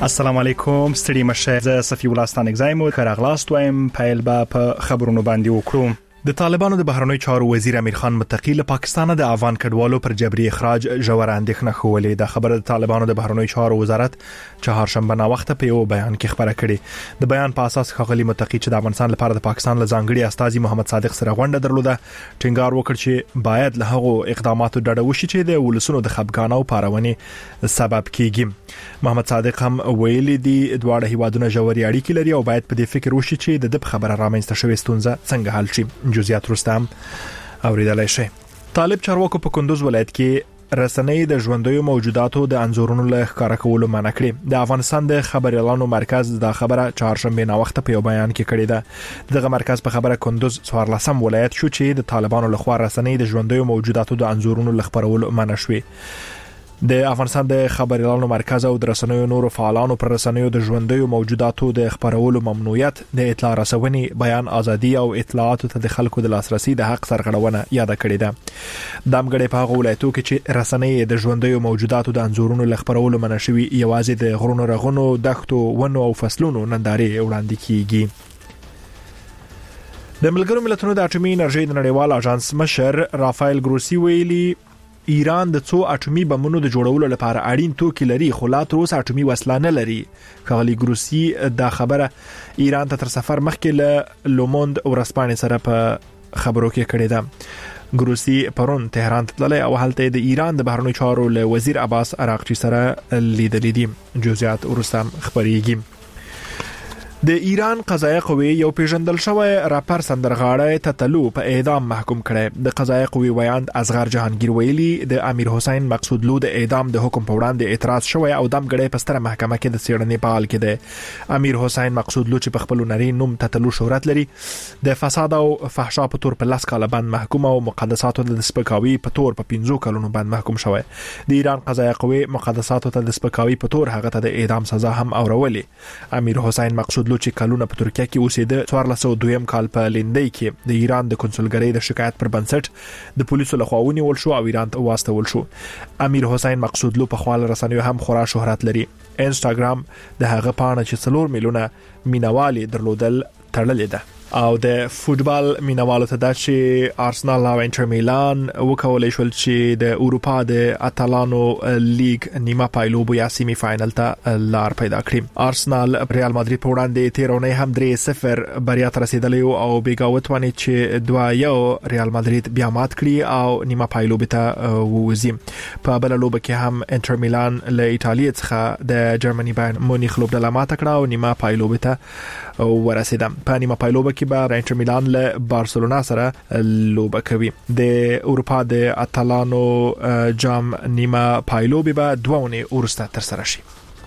السلام علیکم ستړي مشه زه صفی الله ستانک زایم خراغلاست وایم پیل به په خبرونو باندې وکړو. د طالبانو د بهرنیو چارو وزیر امیر خان متقی له پاکستان د افغان کډوالو پر جبري اخراج ژور اندېښنه خولې. د خبره د طالبانو د بهرنیو چارو وزارت چهارشنبه نا وخت په یو بیان کې خبره کړې. د بیان په اساس ښاغلي متقی چې د افغانستان لپاره د پاکستان له ځانګړي استاذي محمد صادق سره غونډه درلوده ټینګار وکړ چې باید له هغو اقداماتو ډډه وشي چې د ولسونو د خپګان او پارونې سبب کیږي. محمد صادق هم ویلي دي دواړه هیوادونه ژورې اړیکې لري او باید په دې فکر وشي چې د خبره رامنځته شوې ستونزه څنګه حل شي. جزئیات رستم اوریدلای شي. طالب چارواکو په کندوز ولایت کې رسنۍ د ژوندیو موجوداتو د انځورونو له ښکارا کولو منع کړې. د افغانستان د خبريالانو مرکز د خبره چهارشنبه نا وخت په یو بیان کې کړې ده. دغه مرکز په خبره کندوز 14 ولایت شو چې د طالبانو لخوا رسنۍ د ژوندیو موجوداتو د انځورونو له خبرولو منع شوې. د افغانستان د خبريالانو مرکز او د رسنیو نورو فعالانو پر رسنیو د ژوندیو موجوداتو د خبرولو ممنوعیت د اطلاع رسونې، بیان ازادي او اطلاعاتو ته د خلکو د لاسرسي د حق سرغړونه یاد کړې ده. د امګړې په هغه ولایتو کې چې رسنۍ د ژوندیو موجوداتو د انځورونو له خبرولو منع شوي یوازې د غرونو رغونو، دښتو، ونو او فصلونو نندارې وړاندې کیږي. د ملګرو ملتونو د اټومي انرژي د نړیوال اژانس مشر رافایل ګروسی ویلي ایران د څو اټومي بمونو د جوړولو لپاره اړین توکي لري خو لا تر اوسه اټومي وسله نه لري. ښاغلي ګروسی دا خبره ایران ته تر سفر مخکې له لوموند ورځپاڼې سره په خبرو کې کړې ده. ګروسی پرون تهران ته تللی او هلته د ایران د بهرنیو چارو له وزیر عباس عراقچی سره لیدلې دي. جزئیات ورستم خبريږي. د ایران قضایه قوه یو پیژندل شوی راپر سندرغاړی تتلو په اعدام محکوم کړي. د قضایه قوه ویاند اصغر جهانگیر ویلي د امیر حسین مقصودلو د اعدام د حکم په وړاندې اعتراض شوی او دمګړی په ستره محکمه کې د څېړنې په حال کې دی. امیر حسین مقصودلو چې په خپل نری نوم تتلو شهرت لري د فساد او فحشا په تور په لاس کاله باندې محکوم او مقدساتو د سپکاوي په تور په 15 کلونو باندې محکوم شوی. د ایران قضایه قوه مقدساتو ته د سپکاوي په تور هغه ته د اعدام سزا هم اورولې. امیر حسین مقصودلو چې کلونه په ترکیه کې اوسېده 1402 کال په لیندۍ کې د ایران د کنسولګرۍ د شکایت پر بنسټ د پولیسو لخوا ونیول شو او ایران ته واستول شو. امیر حسین مقصودلو په خپل رسنیو هم خورا شهرت لري. انستګرام د هغه پاڼه چې 4 میلیونه مینوالي درلودل تړلې ده. او د فوتبال مینوالو ته د چې آرسنال او انټر میلان وکولای شول چې د اروپا د اتلانو لیگ نیمه پایلوب یا سیمی فاینل ته لار پیدا کړي. آرسنال ریال مادرید په وړاندې تیرونه هم 3-0 بریا ته رسیدلی او بیګاوت ونی چې 2-1 ریال مادرید بیا مات کړي او نیمه پایلوب ته ووزي. په بل لوب کې هم انټر میلان له ایتالیا څخه د جرمني بایر مونیخ لوبډله ماته کړه او نیمه پایلوب ته ورسیدم. په نیمه پایلوب کې به انټر میلان له بارسلونا سره لوب کوي. د اروپا د اتلانو جام نیمه پایلوب به 2 ونې ورسته تر سره شي.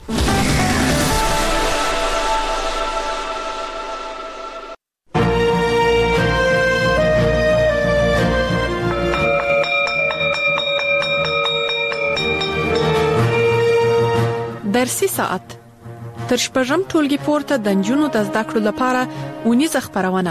درسي ساعت تر شپږم ټولګي پورته د نجونو د زده کړو لپاره ونیزه خبرونه.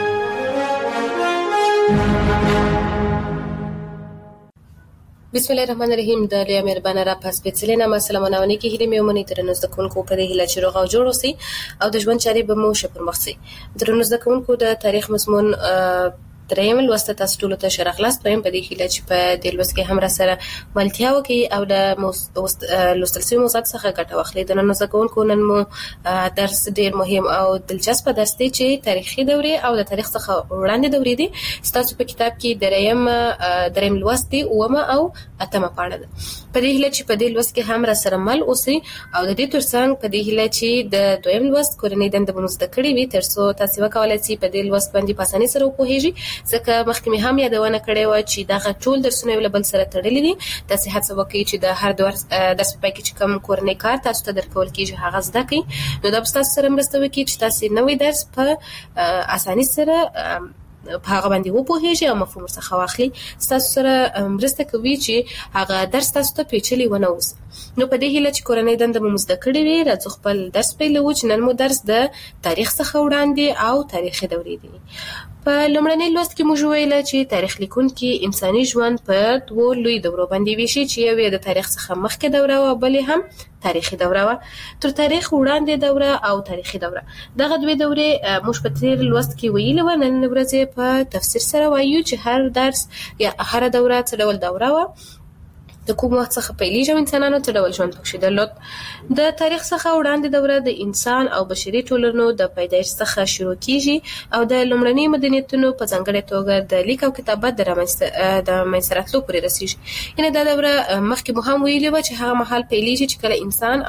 بسم الله الرحمن الرحیم. د لوی مهربانه را پس سپیڅلې نامه سلامونه کې هیله مې ومني تر نو زده کوونکو په دې هیله چې روغ او جوړ اوسئ او د ژوند چارې به مو ښه پرمخ شي. درنو زده کوونکو د تاریخ مضمون دریم لوست تاسو ټول ته شرخلاص پایم په دې هیله چې په دې لوست کې هم را سره ملتیا وکي او د لوستل شوی موضوعات څخه ګټه واخلئ. د نن زکونکو نن مو درس ډیر مهم او دلچسپ درس دی چې تاریخي دورې او د تاریخ څخه وړاندې دورې دي. تاسو په کتاب کې دریم لوست دی اومه او اتمه پاڼه ده. په دې هیله چې په دې لوست کې هم را سره مل اوسئ او د دې ترڅنګ په دې هیله چې د دویم لوست کورنۍ دنده مو زده کړې وي ترڅو تاسو وکولای شئ په دې لوست باندې په اسانۍ سره وپوهیږئ. ځکه مخکې هم یادونه کړې و چې دا ټول درسونه یو بل سره تړلي دي. تاسو هڅه وکړئ چې د هر درس په کې چې کوم کورنۍ کار تاسو ته درکول کیږي هغه زده کړئ. نو دا تاسو سره مرسته وکړي چې تاسو نوې درس په اسانۍ سره په هغه باندې وپوهیږئ او مفهوم څخه واخلئ. تاسو سره مرسته کوي چې هغه درس تاسو ته پیچلي ونه اوسي. نو په دې هیله چې کورنۍ دنده مو زده کړې وي راځو خپل درس پیلوو چې نن مو درس د تاریخ څخه وړاندې او تاریخي دورې دي. په لومړني لوست کې موږ ویل چې تاریخ لیکونکي انساني ژوند په دوه لوی دورو باندې ویشي چې یو یې د تاریخ څخه مخکې دوره او بل هم تاریخي دوره و. تر تاریخ وړاندې دوره او تاریخي دوره دغه دوه دورې موږ په تیر لوست کې ویل و. نن ورځ په تفسیر سره وایو چې هر درس یا هر دوره څه ډول دوره و، د کوم وخت څخه پیلېږي انسانانو څه ډول ژوند پکې درلود. د تاریخ څخه وړاندې دوره د انسان او بشري ټولنو د پیدایښت څخه شروع کیږي او د لومړني مدنیتونو په ځانګړې توګه د لیک او کتابت د منځته راتلو پورې رسیږي. یعنې دا دوره مخکې مو هم ویلې وه چې هغه مهال پیلېږي چې کله انسان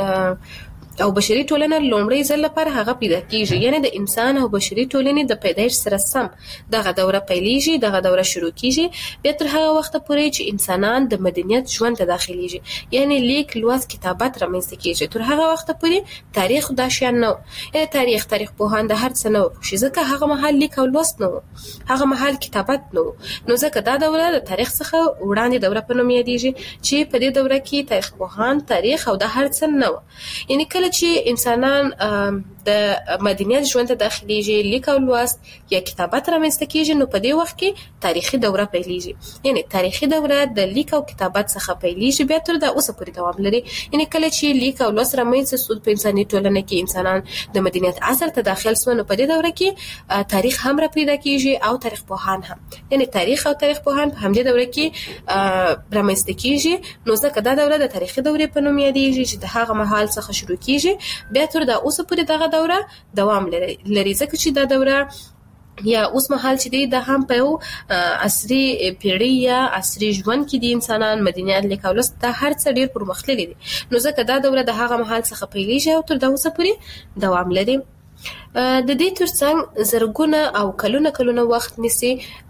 او بشري ټولنه لومړی ځل لپاره هغه پیدا کیږي. یعنی د انسان او بشري ټولنې د پیدایښت سره سم دغه دوره پیلېږي، دغه دوره شروع کیږي. بیا تر هغه وخته پورې چې انسانان د مدنیت ژوند ته داخليږي، یعنی لیک، لوست، کتابت رامنځته کیږي. تر هغه وخته پورې تاریخ دا شیان نه، یعنی تاریخ پوهان د هر څه نه وښي، ځکه هغه مهال لیک او لوست نه و، هغه مهال کتابت نه و. نو ځکه دا دوره د تاریخ څخه وړاندې دوره په نوم یادېږي چې په دې دوره کې تاریخ پوهان تاریخ او د هر څه نه و. یعنی کله چې انسانان د مدنیت ژوند ته داخليږي، لیک او لوست یا کتابت رامنځته کیږي، نو په دې وخت کې تاریخي دوره پیلېږي. یعنی تاریخي دوره د لیک او کتابت څخه پیلېږي، بیا تر دا اوسه پورې دوام لري. یعنی کله چې لیک او لوست رامنځته شول په انساني ټولنه کې، انسانان د مدنیت عصر ته داخل شول، نو په دې دوره کې تاریخ هم را پیدا کیږي او تاریخ پوهان هم. یعنی تاریخ او تاریخ پوهان په همدې دوره کې رامنځته کیږي. نو ځکه دا دوره د تاریخي دورې په نوم یادېږي چې د هغه مهال څخه شروع کیږي، بیا تر دا اوسه پورې دغه دوره دوام لري. ځکه چې دا دوره یا اوس مهال چې دی د هم په یو عصري پیړۍ یا عصري ژوند کې د انسانان مدنیت، لیک او لوست دا هر څه ډیر پرمختللي دي. نو ځکه دا دوره د هغه مهال څخه پیلېږي او تر دا اوسه پورې دوام لري. د دې ترڅنګ زرګونه او کلونه وخت نیسي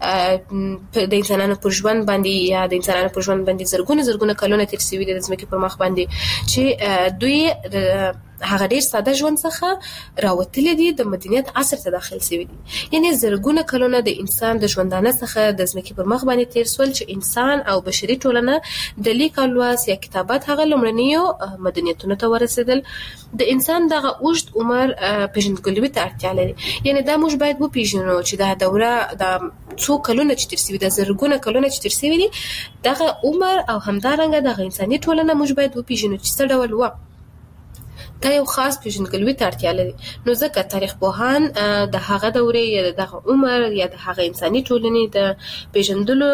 د انسانانو پر ژوند باندې یا د انسانانو پر ژوند باندې زرګونه کلونه تیر شوي دي د ځمکې پر مخ باندې چې دوی هغه ډیر ساده ژوند څخه راوتلي دي، د مدنیت عصر ته داخل شوي دي. یعنی زرګونه کلونه د انسان د ژوندانه څخه د ځمکې پر مخ باندې تیر شول چې انسان او بشري ټولنه د لیک او لوست یا کتابت هغه لومړنیو مدنیتونو ته ورسېدل. د انسان دغه اوږد عمر پیژندګلوي ته اړتیا لري. یعنی دا موږ باید وپیژنو چې دا دوره د څو کلونه چې تیر شوي، د زرګونه کلونه چې تیر شوي دي، دغه عمر او همدارنګه دغه انساني ټولنه موږ باید وپیژنو چې څه ډول و. دا یو خاص پیژندګلوي ته اړتیا لري. نو ځکه تاریخ پوهان د هغه دورې یا دغه عمر یا د هغه انساني ټولنې د پیژندلو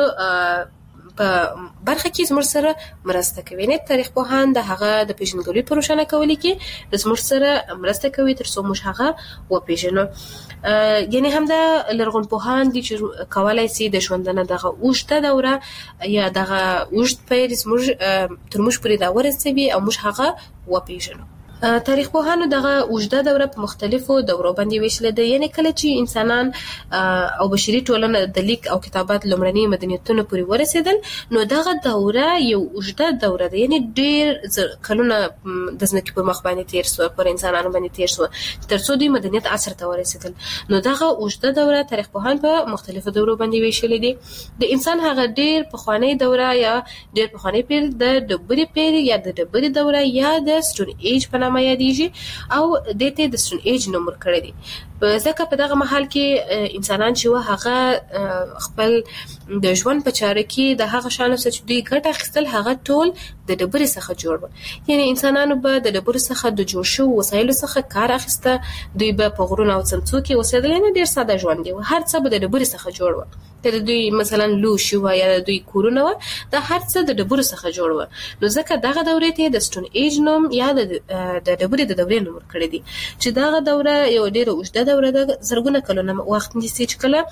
په برخه کې زموږ سره مرسته کوي. نه تاریخ پوهان د هغه د پیژندګلوي په روښانه کولو کې زموږ سره مرسته کوي تر څو موږ هغه وپیژنو. یعنی هم د لرغون پوهان دي چې کولای شي د ژوندانه دغه اوږده دوره یا دغه اوږد پیړۍ زموږ تر موږ پورې دا ورسوي او موږ هغه وپیژنو. تاریخ پوهانو دغه اوږده دوره په مختلفو دورو باندې ویشلې ده. یعنی کله چې انسانان او بشري ټولنه د لیک او کتابت لومړني مدنیتونو پورې ورسېدل، نو دغه دوره یو اوږده دوره ده. یعنی ډیر کلونه د ځمکې پر مخ باندې تیر شو، پر انسانانو باندې تیر شو تر څو دوی مدنیت عصر ته ورسېدل. نو دغه اوږده دوره تاریخ پوهان په مختلفو دورو باندې ویشلې دي. د انسان هغه ډیر پخوانی دوره یا ډیر پخوانی پیړۍ د ډبرې پیړۍ یا د ډبرې دوره یا د سټون ایج په نامه یادېږي او دته د سټون ایج نوم ورکړی دی. ځکه په دغه محل کې انسانان چې و هغه خپل د ژوند په چاره کې د هغه شانو چې دوی ګټه اخیستل هغه ټول د ډبرې څخه جوړ و. یعنی انسانانو به د ډبرې څخه د جوړ شوو وسایلو څخه کار اخیسته، دوی به په غرونو او څمڅو کې اوسېدل. نه ډیر ساده ژوند دی، هر څه به د ډبرې څخه جوړ و. د دوی مثلا لوښي و یا د دوی کورونه و، دا هر څه د ډبرو څخه جوړ و. نو ځکه دغه دورې ته د سټون ایج نوم یا د ډبرې د دورې نوم ورکړی دی چې دغه دوره یو ډیره اوږده دوره ده، زرګونه کلونه وخت نیسي چې کله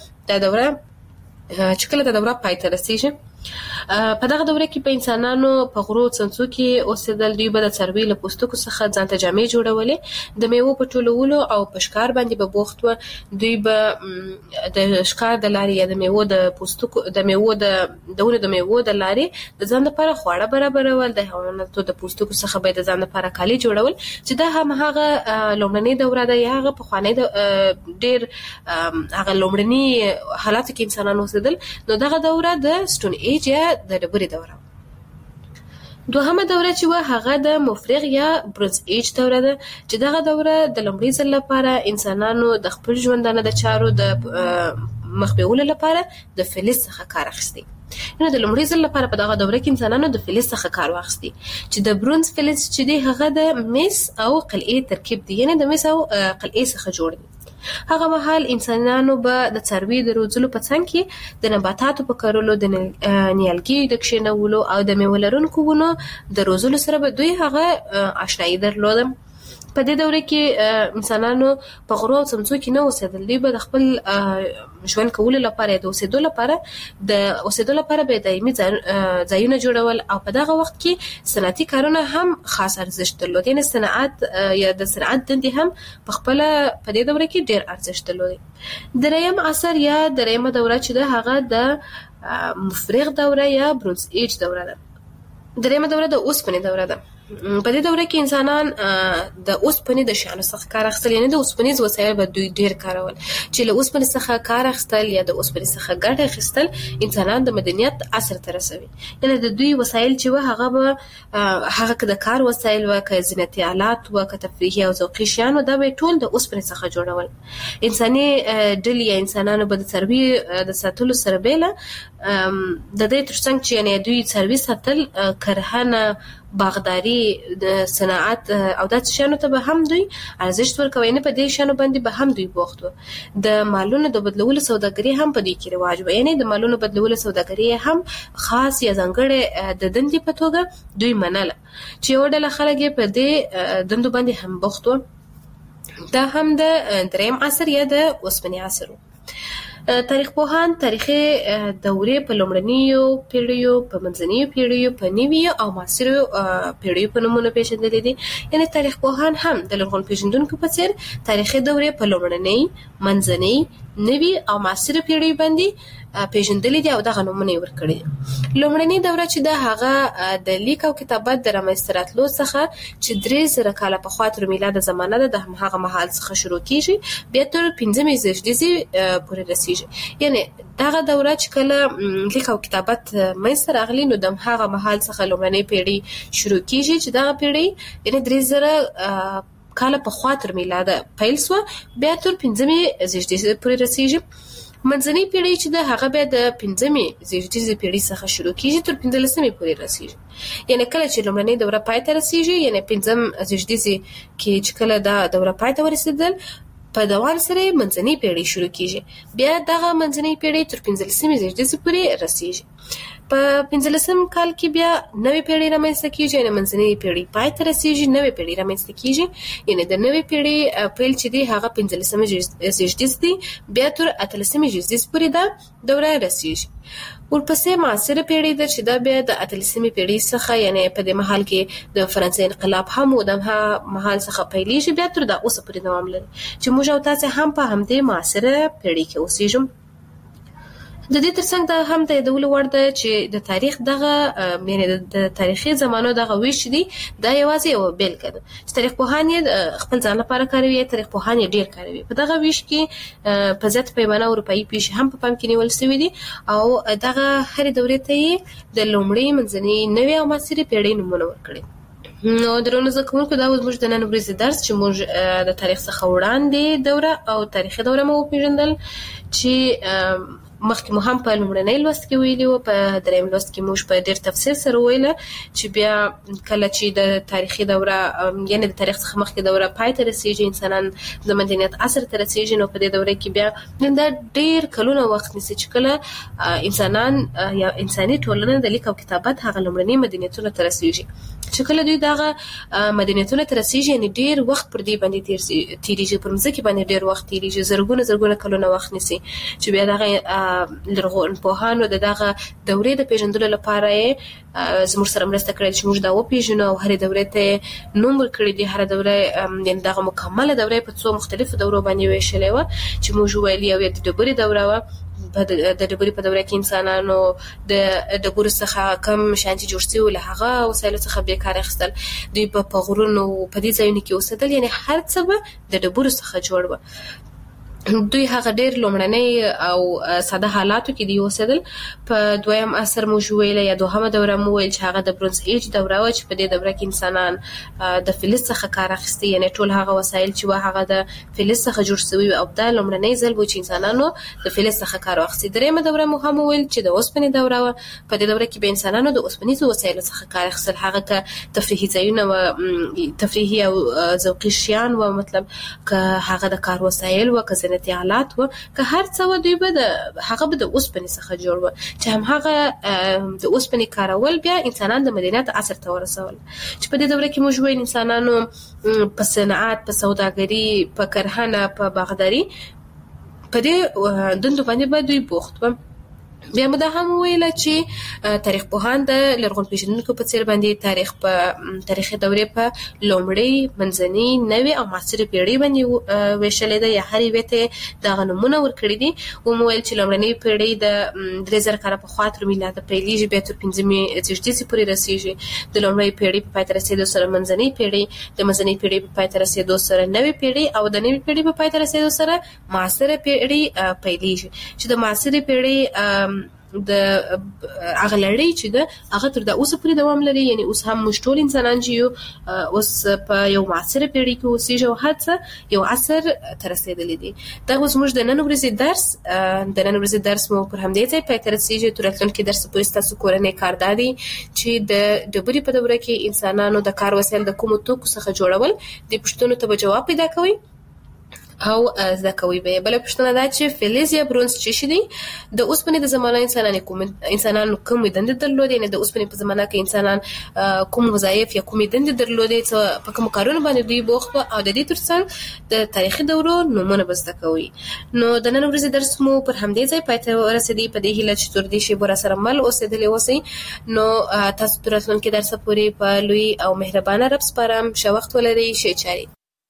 دا دوره پای ته رسیږي. په دغه دوره کې په انسانانو په غرو څمڅو کې اوسېدل. دوی به د څاروي له پوستکو څخه ځان ته جامې جوړولې، د میوو په ټولولو او په ښکار باندې به بوخت و. دوی به د ښکار د لارې یا د میوو د پوستکو د میوو د لارې د ځان لپاره خواړه برابرول، د حیواناتو د پوستکو څخه به د ځان لپاره کالي جوړول چې دا هم هغه لومړنۍ دوره ده یا هغه پخوانی ډیر هغه لومړني حالاتو کې انسانان اوسېدل. نو دغه دوره د سټون ایج یا د ډبرې دوره. دوهمه دوره چې و هغه د مفرغ یا برونز ایج دوره ده چې دغه دوره د لومړي ځل لپاره انسانانو د خپل ژوندانه د چارو د مخ بیولو لپاره د فلز څخه کار اخیستی. نو د لومړي ځل لپاره په دغه دوره کې انسانانو د فلز څخه کار واخیستی چې د برونز فلز چې دی هغه د مس او قلعه ترکیب دی، یعنی د مس او قلعه څخه جوړ دی. هغه مهال انسانانو به د څاروي د روزلو په څنګ کې د نباتاتو په کرلو، د نیالګیو د کښېنولو او د میوه لرونکو ونو د روزلو سره به دوی هغه آشنایي درلوده. په دې دوره کې انسانانو په غرو او څمڅو کې نه اوسېدل، دوی به د خپل ژوند کولو لپاره د اوسېدو لپاره به دایمي ځایونه جوړول او په دغه وخت کې صنعتي کارونه هم خاص ارزښت درلود، یعنې صنعت یا د صنعت دندې هم په خپله په دې دوره کې ډېر ارزښت درلود. دریم عصر یا دریمه دوره چې ده هغه د مفرغ دوره یا برونز ایج دوره ده. دریمه دوره د اوسپنې دوره ده. په دې دوره کې انسانان د اوسپنې د شیانو څخه کار اخیستل، یعنې د اوسپنیز وسایل به دوی ډېر کارول چې له اوسپنې څخه کار اخیستل یا د اوسپنې څخه ګټه اخیستل انسانان د مدنیت عصر ته رسوي. یعنې د دوی وسایل چې و هغه به هغه که د کار وسایل و، که زینتي آلات و، که تفریحي او ذوقي شیان و، دا به ټول د اوسپنې څخه جوړول. انساني ډلې یا انسانانو به د څاروي د ساتلو سره بیله د دې ترڅنګ چې یعنې دوی څاروي ساتل، کرهنه، باغداري، د صنعت او داسې شیانو ته به هم دوی ارزښت ورکوي، نه په دې شیانو باندې به هم دوی بوخت وو. د مالونو د بدلولو سوداګري هم په دې کې رواج و، یعنې د مالونو بدلولو سوداګري هم خاص یا ځانګړې د دندې په توګه دوی منله چې یو ډله خلک یې په دې دندو باندې هم بوخت وو. دا هم د دریم عصر یا د اوسپنې عصر و. تاریخ پوهان تاریخي دورې په لومړنیو پیړیو، په منځنیو پیړیو، په نویو او معاصرو پیړیو په نومونو پیژندلې دي. یعنې تاریخ پوهان هم د لرغون پیژندونکو په څیر تاریخي دورې په لومړنۍ، منځنۍ، نوي او معاصرو پیړیو باندې پیژندلې دي او دغه نومونه یې ورکړي دي. لومړنۍ دوره چې ده هغه د لیک او کتابت د رامنځته راتلو څخه چې 3000 کاله پخوا تر میلاد زمانه ده د هماغه مهال څخه شروع کیږي، بیا تر 15مې زېږدیزې پورې رسیږي. یعنې دغه دوره چې کله لیک او کتابت منځته راغلي نو د هماغه مهال څخه لومړنۍ پیړۍ شروع کیږي چې دغه پیړۍ یعنې 3000 کاله پخوا تر میلاده پیل سوه، بیا تر 15مې زېږدیزې پورې رسیږي. منځنۍ پیړۍ چې ده هغه بیا د 15مې زېږدیزې پیړۍ څخه شروع کیږي تر 15مې پورې رسیږي. یعنې کله چې لومړنۍ دوره پای ته رسیږي، یعنې 15م زېږدیزې کې چې کله دا دوره پای ته ورسېدل، په دوام سره منځنۍ پیړۍ شروع کیږي، بیا دغه منځنۍ پیړۍ تر 15مې زېږدیزې پورې رسیږي. په 15م کال کې بیا نوې پیړۍ رامنځته کیږي، یعنې منځنۍ پیړۍ پای ته رسیږي، نوې پیړۍ رامنځته کیږي. یعنې د نوې پیړۍ پیل چې دی هغه 15مې زېږدیز دی، بیا تر 18مې زېږدیز پورې دا دوره رسیږي. ورپسې معاصره پیړۍ ده چې دا بیا د 18مې پیړۍ څخه، یعنې په دې مهال کې د فرانسې انقلاب هم و، د مهال څخه پیلېږي، بیا تر دا اوسه پورې دوام لري چې موږ او تاسې هم په همدې معاصره پیړۍ کې اوسېږو. د دې ترڅنګ دا هم د یادولو وړ ده چې د تاریخ دغه یعنې د تاریخي زمانو دغه ویش دی دا یوازې یو بیلګه ده چې تاریخ پوهان یې خپل ځان لپاره کاروي، تاریخ پوهان یې ډېر کاروي. په دغه ویش کې په زیاته پیمانه اروپایي پیښې هم په پام کې نیول شوي دي او دغه هرې دورې ته یې د لومړۍ، منځنۍ، نوې او معاصرې پیړۍ نومونه ورکړي. نو درنو زده کوونکو دا اوس موږ د نن ورځې درس چې موږ د تاریخ څخه وړاندې دوره او تاریخي دوره مو وپېژندل چې مخکې مو هم په لومړنۍ لوست کې ویلي وو، په دریم لوست کې موږ په ډېر تفصیل سره وویله چې بیا کله چې د تاریخي دوره یعنې د تاریخ څخه مخکې دوره پای ته رسیږي، انسانان د مدنیت عصر ته رسیږي، نو په دې دوره کې بیا دا ډېر کلونه وخت نیسي چې کله انسانان یا انساني ټولنه د لیک او کتابت هغه لومړني مدنیتونو ته رسیږي. چې کله دوی دغه مدنیتونو ته رسیږي یعنې ډېر وخت پر دې باندې تېرېږي، پر مځکې باندې ډېر وخت تېرېږي، زرګونه کلونه وخت نیسي چې بیا دغه لرغون پوهانو د دغه دورې د پیژندلو لپاره یې زموږ سره مرسته کړې چې موږ دا وپېژنو او هرې دورې ته نوم ورکړی دی. هره دوره یعنې دغه مکمله دوره په څو مختلفو دورو باندې ویشلې وه چې موږ ویل یو د ډبرې دوره وه. د ډبرې په دوره کې انسانانو د ډبرو څخه کم شیان چې جوړ شوي له هغه وسایلو څخه بیا کار اخیستل، دوی په غرونو په دې ځایونو کې اوسېدل، یعنې هر څه به د ډبرو څخه جوړ وه. دوی هغه ډېر لومړنی او ساده حالاتو کې دی اوسېدل. په دویم عصر مو ویل یا دوهمه دوره مو ویل چې هغه د برونز ایج دوره و چې په دې دوره کې انسانان د فلز څخه کار اخیستی، یعنی ټول هغه وسایل چې هغه د فلز څخه جوړ شوی او دا لومړنی ځل و چې انسانانو د فلز څخه کار واخیستی. دریمه دوره مو هم ویل چې د اوسپنې دوره و. په دې دوره کې به انسانانو د اوسپنیزو وسایلو څخه کار اخیستل، هغه که تفریحي ځایونه و، تفریحي او ذوقي شیان و، مطلب که هغه د کار وسایل و، که زینتي آلات و، که هر څه و، دوی به هغه به د اوسپنې څخه جوړ و چې هم هغه د اوسپنې کارول بیا انسانان د مدنیت عصر ته ورسول چې په دې دوره کې موږ وایو انسانانو په صنعت، په سوداګري، په کرهنه، په باغداري، په دې دندو باندې دوی بوخت و. بیا مو دا هم ویل چې تاریخ پوهان د لرغون پیژندونکو په څیر باندې په تاریخي دورې په لومړی، منځنۍ، نوې او معاصره پیړۍ باندې ویشلې ده یا هر یوې ته دغه نومونه ورکړي دي. ومویل چې لومړنۍ پیړۍ د 3000 کاله پخوا تر میلاده پیلېږي، بیا تر 5مې زېږدیزې پورې رسېږي. د لومړۍ پیړۍ په پای ته رسېدو سره منځنۍ پیړۍ، د منځنۍ پیړۍ په پای ته رسېدو سره نوې پیړۍ او د نوې پیړۍ په پای ته رسېدو سره معاصره پیړۍ پیلېږي چې د معاصره پیړۍ د هغه لړۍ چې ده هغه تر دا اوسه پورې دوام لري. یعنی اوس هم موږ ټول انسانان چې یو اوس په یو معاصره پیړۍ کې اوسېږو او هر څه یو عصر ته رسېدلی دي. دا اوس موږ د نن ورځې درس مو پر همدې ځای پای ته رسېږي. تر راتلونکي درس پورې ستاسو کورنی کار دا دی چې د ډبرې په دوره کې انسانانو د کار وسایل د کومو توکو څخه جوړول، د پوښتنو ته به جواب پیدا کوئ او زده کوي. به بل پوښتنه دا چې فلز یا برونز څه دي؟ د اوسپنې د زمانه انسانانو کوم دندې درلودې، نه د اوسپنې په زمانه کې انسانان کوم وظایف یا کوم دندې درلودې، څه په کوم کارونو باندې دوی بوخت او د دې ترڅنګ د تاریخي دورو نومونه به زده کوي. نو د نن ورځې درس مو پر همدې ځای پای ته ورسېدی. په دې هیله چې تر دې شی بور سره مل اوسېدلې اوسئ. نو تاسو تر راتلونکي درس پورې په لوی او مهربانه رب سپارم. ښه وخت ولرئ، ښه چاري.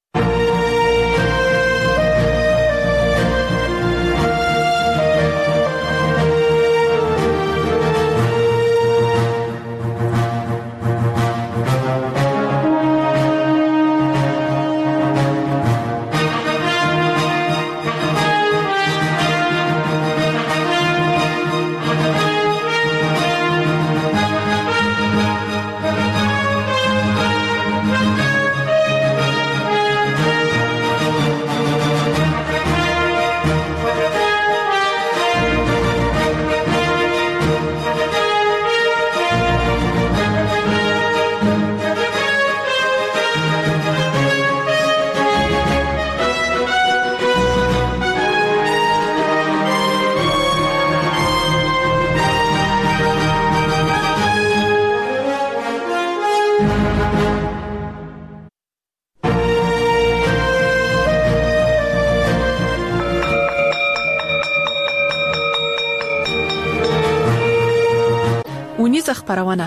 اونیزه خبرونه.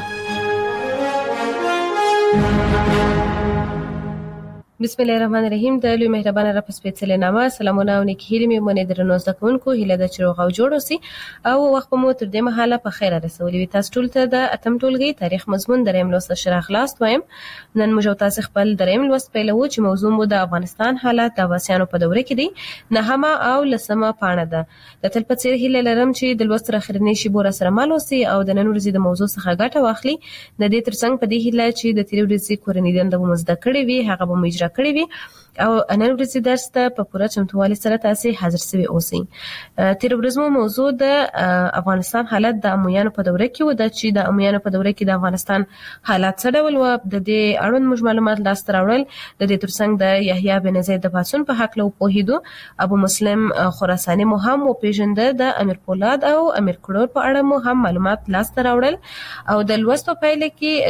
بسم الله الرحمن الرحیم. د لوی مهربانه رب سپېڅلې نامه سلامونه او نیکی هیلې مې مونږ درنو زده کوونکو هیله د چروغ او جوړ اوسي او وخت مو تر دې مهاله په خیره رسولې وي. تاسو ټول ته د اتم ټولګي تاریخ مضمون دریم لوست شرح خلاص وایم. نن موږ تاسو خپل دریم لوست پیلوو چې موضوع مو د افغانستان حالات د عباسیانو په دوره کې دی. نهمه او لسمه پاڼه ده. د تل په څیر هیله لرم چې د لوست اخرنی شی بور سره مال اوسي او د نن ورځې د موضوع څخه ګټه واخلي. د دې ترڅنګ په دې هیله چې د تیر ورځې کورنۍ دنده مو زده کړې وي هغه به مو اجرا کړې وي او نن ورځې درس ته په پوره چمتووالي سره تاسو حاضر سوي اوسئ. تیر ورځ مو موضوع د افغانستان حالت د امویانو په دوره کې و. د چې د امویانو په دوره کې د افغانستان حالات څه ډول و، د دې اړوند موږ معلومات لاس ته راوړل. د دې ترڅنګ د یحیی بن زید د پاڅون په حق له پوهیدو، ابو مسلم خراساني مو هم وپیژنده، د امیر پولاد او امیر کړور په اړه مو هم معلومات لاس ته راوړل او د لوست په پای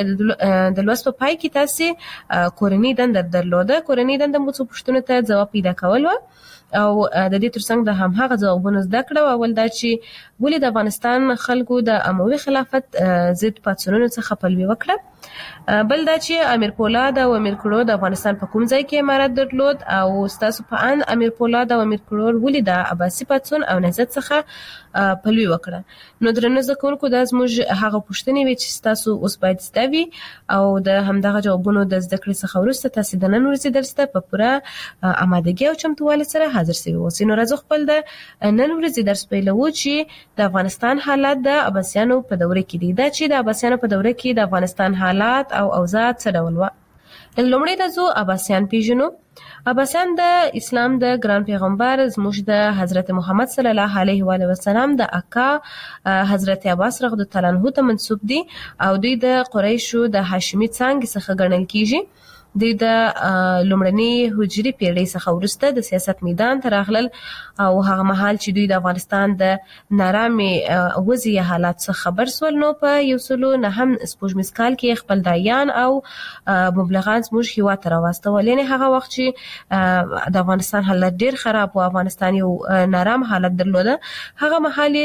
کې تاسو کورنۍ دنده درلوده. کورنۍ دنده څو پوښتنو ته جواب پیدا کول او د دې ترڅنګ د هماغه ځوابونو زده کړه. اول دا چې ولې د افغانستان خلکو د اموي خلافت ضد پاڅونونو څخه پلوي وکړه، بل دا چې امیر پولاد او امیر کړور د افغانستان په کوم ځای کې امارت درلود او ستاسو په ان امیر پولاد او امیر کړور ولې د عباسي پاڅون او نهضت څخه پلوي وکړه. نو درنو زده کوونکو دا زموږ هغه پوښتنې وي چې تاسو اوس باید زده وي او د همدغه جوابونو د زده کړې څخه وروسته تاسو د نن ورځې درس ته په پوره آمادګي او چمتووالي سره حاضر شوی و نو راځو خپل د نن ورځې درس پیلوو چې د افغانستان حالات د عباسیانو په دوره کې دي. دا چې د عباسیانو په دوره کې د افغانستان حالات او اوضاع څه ډول و. لومړی راځو عباسیان پیژنو. عباسیان د اسلام د ګران پیغمبر زموږ د حضرت محمد صلی الله علیه و وسلم د اکا حضرت عباس رضی الله تعالی عنہ ته منسوب دي او دوی د قریشو د هاشمی څنګه څخه ګڼل کیږي. د لومړني هجري پیړۍ څخه وروسته د سیاست میدان ته راغلل او هغه مهال چې دوی د افغانستان د نارامي وضعي حالات څخه خبر سول نو په 1909 سپوږمیز کال کې خپل دایان او مبلغان زموږ هیواد ته راوستل. یعنې هغه وخت چې د افغانستان حالت ډیر خراب او افغانستان یو نارام حالت درلوده، هغه مهال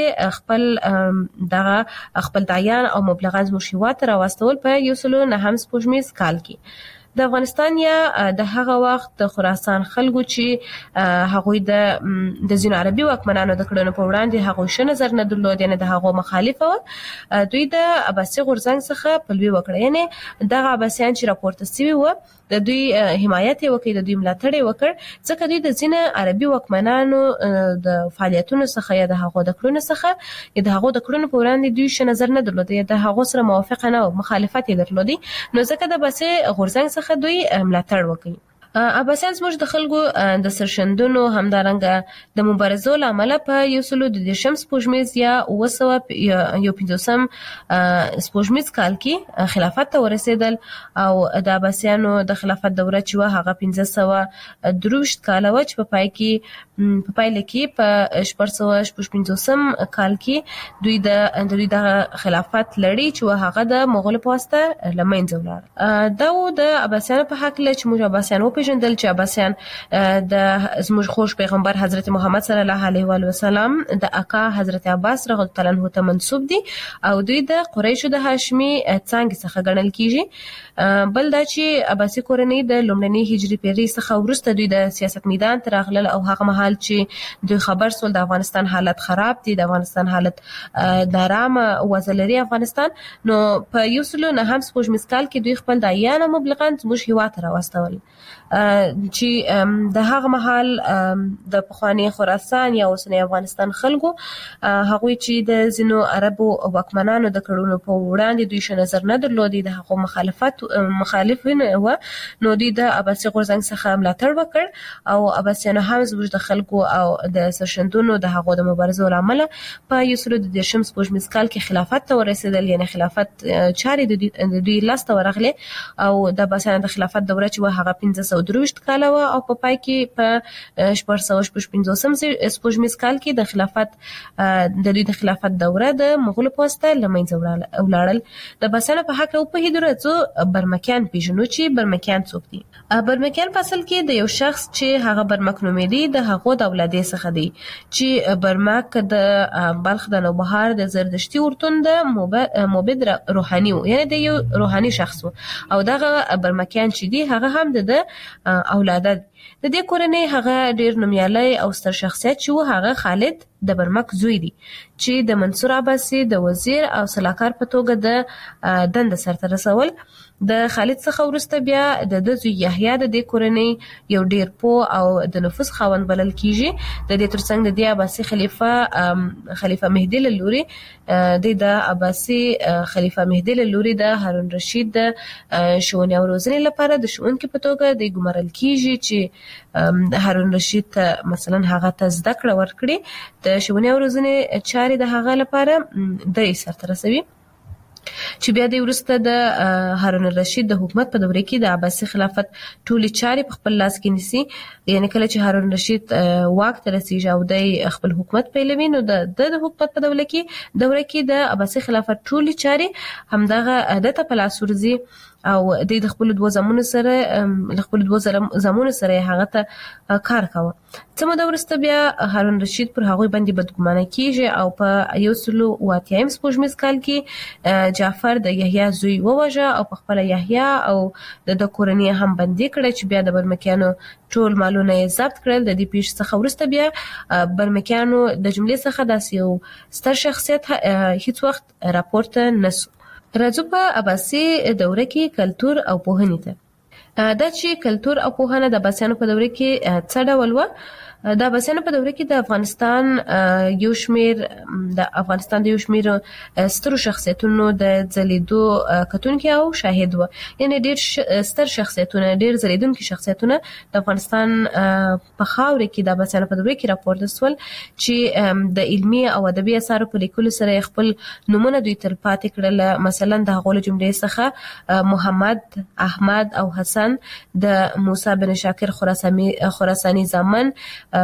دغه خپل دایان او مبلغان زموږ هیواد ته راوستل په 1909 سپوږمیز کال کې. د افغانستان یا د هغه وخت د خراسان خلکو چې هغوی د ځینو عربي واکمنانو د کړنو په وړاندې هغوی ښه نظر نه درلود، یعنې د هغو مخالفه و، دوی د عباسي غورځنګ څخه پلوي وکړه. یعنې دغه عباسیان چې راپورته شوي و د دوی حمایت یې وکړ، د دوی ملاتړ یې وکړ، ځکه دوی د ځینو عربي واکمنانو د فعالیتونو څخه یا د هغو د کړنو څخه یا د هغو د کړنو په وړاندې دوی ښه نظر نه درلود یا د هغو سره موافقه نه و، مخالفت یې درلودي، نو ځکه د عباسي غورځنګ څخه دوی ملاتړ وکړي. عباسیان زموږ د خلکو د سرشندونو همدارنګه د مبارزو له امله په 1910 سپوږمیز یا 1950 سپوږمیز کال کې خلافت ته ورسېدل او د عباسیانو د خلافت دوره چې وه هغه 1523 کاله وه چې په پایله کې په 1455 کال کې دوی د خلافت لړۍ چې وه هغه د مغولو په واسطه له منځه ولاړه. دا و د عباسیانو په هکله چې موږ عباسیان وپېژندل چې عباسیان د زموږ خوږ پیغمبر حضرت محمد صلی الله علیه و وسلم د اکا حضرت عباس رضی الله تعالی عنہ ته منسوب دي او دوی د قریشو د هاشمی څنګه څخه ګڼل کیږي. بل دا چې عباسي کورنۍ د لومړني هجري پیړۍ څخه وروسته دوی د سیاست میدان ته راغلل او هغه مهال چې دوی خبر سول د افغانستان حالت خراب دي، د افغانستان حالت نارامه وضع لري افغانستان، نو په 1909 سپوږمیز کال کې دوی خپل دایان او مبلغان زموږ هیواد ته راوستول چې د هغه مهال د پخوانی خراسان یا اوسنی افغانستان خلکو هغوی چې د ځینو عربو واکمنانو د کړنو په وړاندې دوی ښه نظر نه درلودي، د هغو مخالفین و، نو دوی د عباسي غورځنګ څخه ملاتړ وکړ او عباسیانو هم زموږ د خلکو او د سرشندونو د هغو د مبارزو له امله په 1910 سپوږمیز کال کې خلافت ته ورسېدل، یعنې خلافت چارې د دوی لاسته ورغلې او د عباسیانو د خلافت دوره چې وه هغه 1523 کاله وه او په پای کې په 1455 سپوږمیز کال کې د خلافت د دوی د خلافت دوره د مغولو په واسطه له منځه ولاړل. د عباسیانو په هکله وپوهېدو راځو برمکیان پیژنو چې برمکیان څوک دي. برمکیان په اصل کې د یو شخص چې هغه برمک نومېدي د هغو د اولادې څخه دی چې برمک د بلخ د نوبهار د زردشتي اورتون د موبد روحاني و، یعنې د یو روحاني شخص و او دغه برمکیان چې دي هغه هم د اولاده دي. د دې کورنۍ هغه ډیر نومیالی او ستر شخصیت چې و هغه خالد د برمک زوی دی چې د منصور عباسي د وزیر او سلاکار په توګه د دند سرته رسول. د خالد څخه وروسته بیا د زوی یحیی د دې کورنۍ یو ډیر پوه او د نفوذ خاوند بلل کیږي. د دې ترڅنګ د دې عباسي خلیفہ مهدی له لوري د عباسي خلیفہ مهدی له لوري د هارون رشید د ښوونې او روزنې لپاره د ښوونکي په توګه د ګمارل کیږي چې هارون رشید ته مثلا هغه ته زده کړه ورکړي، د ښوونې او روزنې چارې د هغه لپاره د سرته رسوي چې بیا د وروسته د هارون الرشید د حکومت په دوره کې د عباسي خلافت ټولې چارې په خپل لاس کې نیسي. یعنې کله چې هارون الرشید واک ته رسیږي او د خپل حکومت پیلوي نو د حکومت په دوره کې د عباسي خلافت ټولې چارې همدغه د ته په لاس ورځي او د خپل دوه زامنو سره هغه ته کار کاوه. څه موده وروسته بیا هارون رشید پر هغوی باندې بدګمانه کیږي او په 1908 سپوږمیز کال کې جعفر د یحیی زوی ووژه او په خپل یحیی او د کورنۍ هم بندي کړه چې بیا د برمکیانو ټول مالونه یې ضبط کړل. د دې پیښې څخه وروسته بیا برمکیانو د جملې څخه داسې یو ستر شخصیت هیڅ وخت راپورته نسو. راځو په عباسي دوره کې کلتور او پوهنې ته. دا چې کلتور او پوهنه د عباسیانو په دوره کې څه ډول و، د عباسیانو په دوره کې د افغانستان د یو شمیر ستر شخصیتونو د ځلیدو کتونکي او شاهد و. یعنی ډیر ستر شخصیتونه، ډیر ځلیدونکي شخصیتونه د افغانستان په خاوره کې د عباسیانو په دوره کې راپورته شول چې د علمي او ادبي اثارو په لیکلو سره خپل نومونه دوی تل پاتې کړل. مثلا د هغو جملې څخه محمد، احمد او حسن، د موسی بن شاکر خراساني زامن و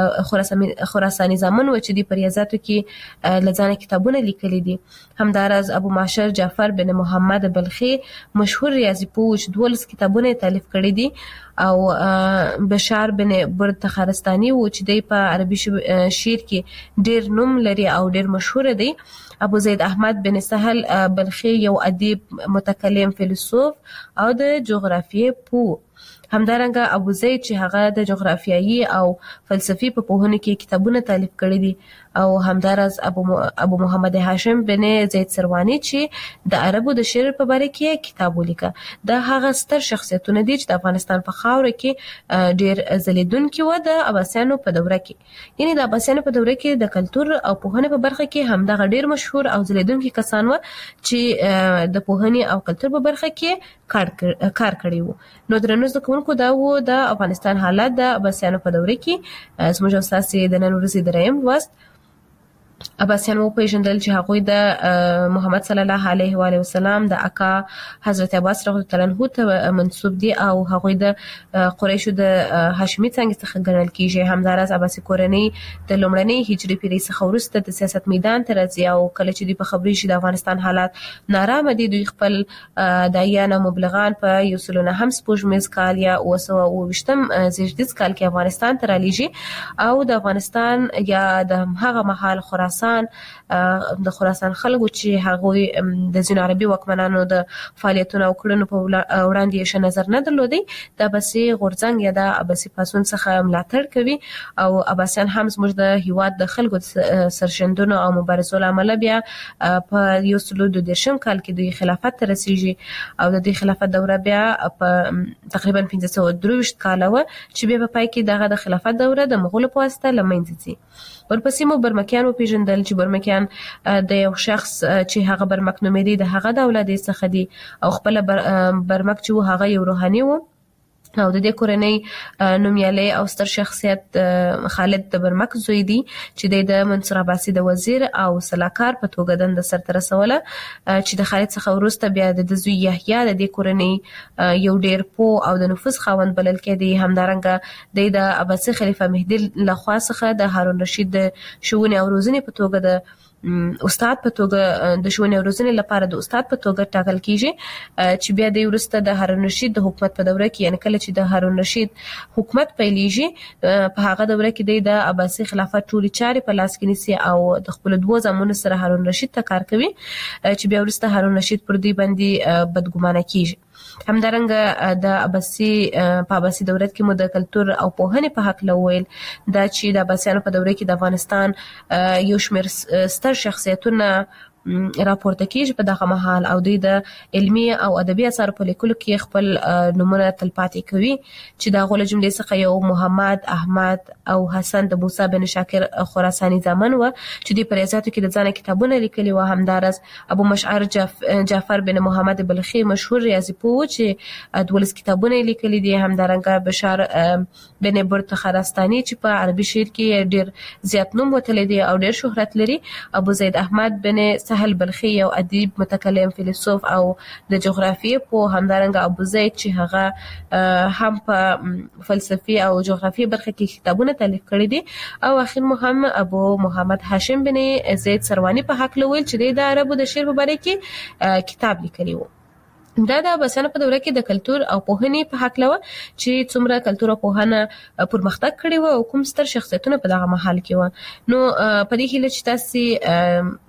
چې د پریازاتو کې لزانه کتابونه لیکلي دي. همدارز ابو معشر جعفر بن محمد بلخي مشهور ریاضي پوه چې 12 کتابونه تالیف کړي دي، او بشار بن برد تخارستاني و چې د په عربي شعر کې ډیر نوم لري او ډیر مشهور دی. ابو زید احمد بن سهل بلخي یو ادیب، متکلم، فیلسوف او د جغرافیې پوه. همدارنګه ابو زید چې هغه د جغرافیایي او فلسفي په پوهنو کې کتابونه تالیف کړي دي، او همدارز ابو محمد هاشم بن زید سروانی چې د عربو د شعر په باره کې کتاب ولیکه. دا هغه ستر شخصیتونه دي چې د افغانستان په خاوره کې ډیر ځلیدونکي و د عباسیانو په دوره کې. یعنی د عباسیانو په دوره کې د کلتور او پوهنې په برخه کې همدغه ډیر مشهور او ځلیدونکي کسان و چې د پوهنې او کلتور په برخه کې کار کړی وو. نو درنو زده کوونکو، دا و د افغانستان حالت د عباسیانو په دوره کې. زموږ استاد د نن ورځې دریم لوست عباسیان و پیژندل چې هغوی د محمد صلی الله علیه و آله وسلم د اکا حضرت عباس رضی الله عنه ته منسوب دي، او هغوی د قریشو د هاشمي څنګه څخه ګڼل کیږي. همدارس عباسي کورنۍ د لومړنۍ هجري پیړۍ څخه وروسته د سیاست میدان ته راځي، او کله چې دوی په خبرې شي د افغانستان حالات نارامه دي، دوی خپل دایان او مبلغان په 1909 کال یا 1920 زیږدیز کال کې افغانستان ته رالیږي، او د افغانستان یا د هغه مهال د خراسان خلکو چې هغوی د ځینو عربي واکمنانو د فعالیتونو او کړنو په وړاندې یې ښه نظر نه درلودی، د عباسي غورځنګ یا د عباسي پاڅون څخه ملاتړ کوي. او عباسیان هم زموږ د هیواد د خلکو سرښندنو او مبارزو له امله بیا په 1912 کال کې دوی خلافت ته رسیږي، او د دې خلافت دوره بیا په تقریبا 1523 کال و چې بیا په پای کې دغه د خلافت دوره د مغولو په واسطه له منځه ځي. ورپسې مو برمکیان وپېژندل چې برمکیان د یو شخص چې هغه برمک نومېدی د هغه د اولادې څخه دي، او خپل برمک چې هغه یو روحاني و، او د دې کورنۍ نومیالی او ستر شخصیت خالد د برمک زوی دی چې د منصور عباسي د وزیر او سلاکار په توګه دنده سرته رسوله، چې د خالد څخه وروسته بیا د زوی یحیی د دې کورنۍ یو ډیر پوه او د نفوذ خاوند بلل کېدی. همدارنګه د عباسي خلیفہ مهدي لخوا څخه د هارون رشید د ښوونې او روزنې په توګه د استاد په توګه د ښوونې او روزنې لپاره د استاد په توګه ټاکل کیږي، چې بیا د وروسته د هارون رشید د حکومت په دوره کې، یعنی کله چې د هارون رشید حکومت پیلېږي، په هغه دوره کې د عباسي خلافت ټولې چارې په لاس کې نیسي، او د خپل دوه زامنو سره هارون رشید ته کار کوي، چې بیا وروسته هارون رشید پر دوی باندې بدګمانه کیږي. همدارنګه د عباسي دوره کې مو د کلتور او پوهنې په حق لویل دا چې د عباسیانو په دوره کې د افغانستان یو شمېر ستر شخصیتونه راپورته کیږي په دغه مهال، او دوی د علمي او ادبي اثارو په لیکلو کې خپل نومونه تلپاتې کوي، چې د هغو له جملې څخه یو محمد، احمد او حسن د موسی بن شاکر خراساني زامن و چې دوی په ریاضیاتو کې د ځانه کتابونه لیکلي و. همدارس ابو مشعر جعفر بن محمد بلخي مشهور ریاضي پوه چې 12 کتابونه لیکلي دي. همدارنګه بشار بن برد تخارستاني چې په عربي شعر کې ډیر زیات نوم وتلی دی او ډیر شهرت لري. ابو زید احمد بن سهل بلخي یو ادیب، متکلم، فیلسوف او د جغرافیې پوه. همدارنګه ابو زید چې هغه هم په فلسفي او جغرافیې برخه کې کتابونه تالیف کړي دي. او اخر مو هم ابو محمد هاشم بن زید سروانی په حق لویل چې د عربو د شعر په باره کې کتاب لیکلی وو. دا د عباسیانو په دوره کې د کلتور او پوهنې په حق لوه چې څومره کلتور او پوهنه پرمختګ کړی و او کوم ستر شخصیتونه په دغه مهال کې و. نو په دې هیله چې تاسو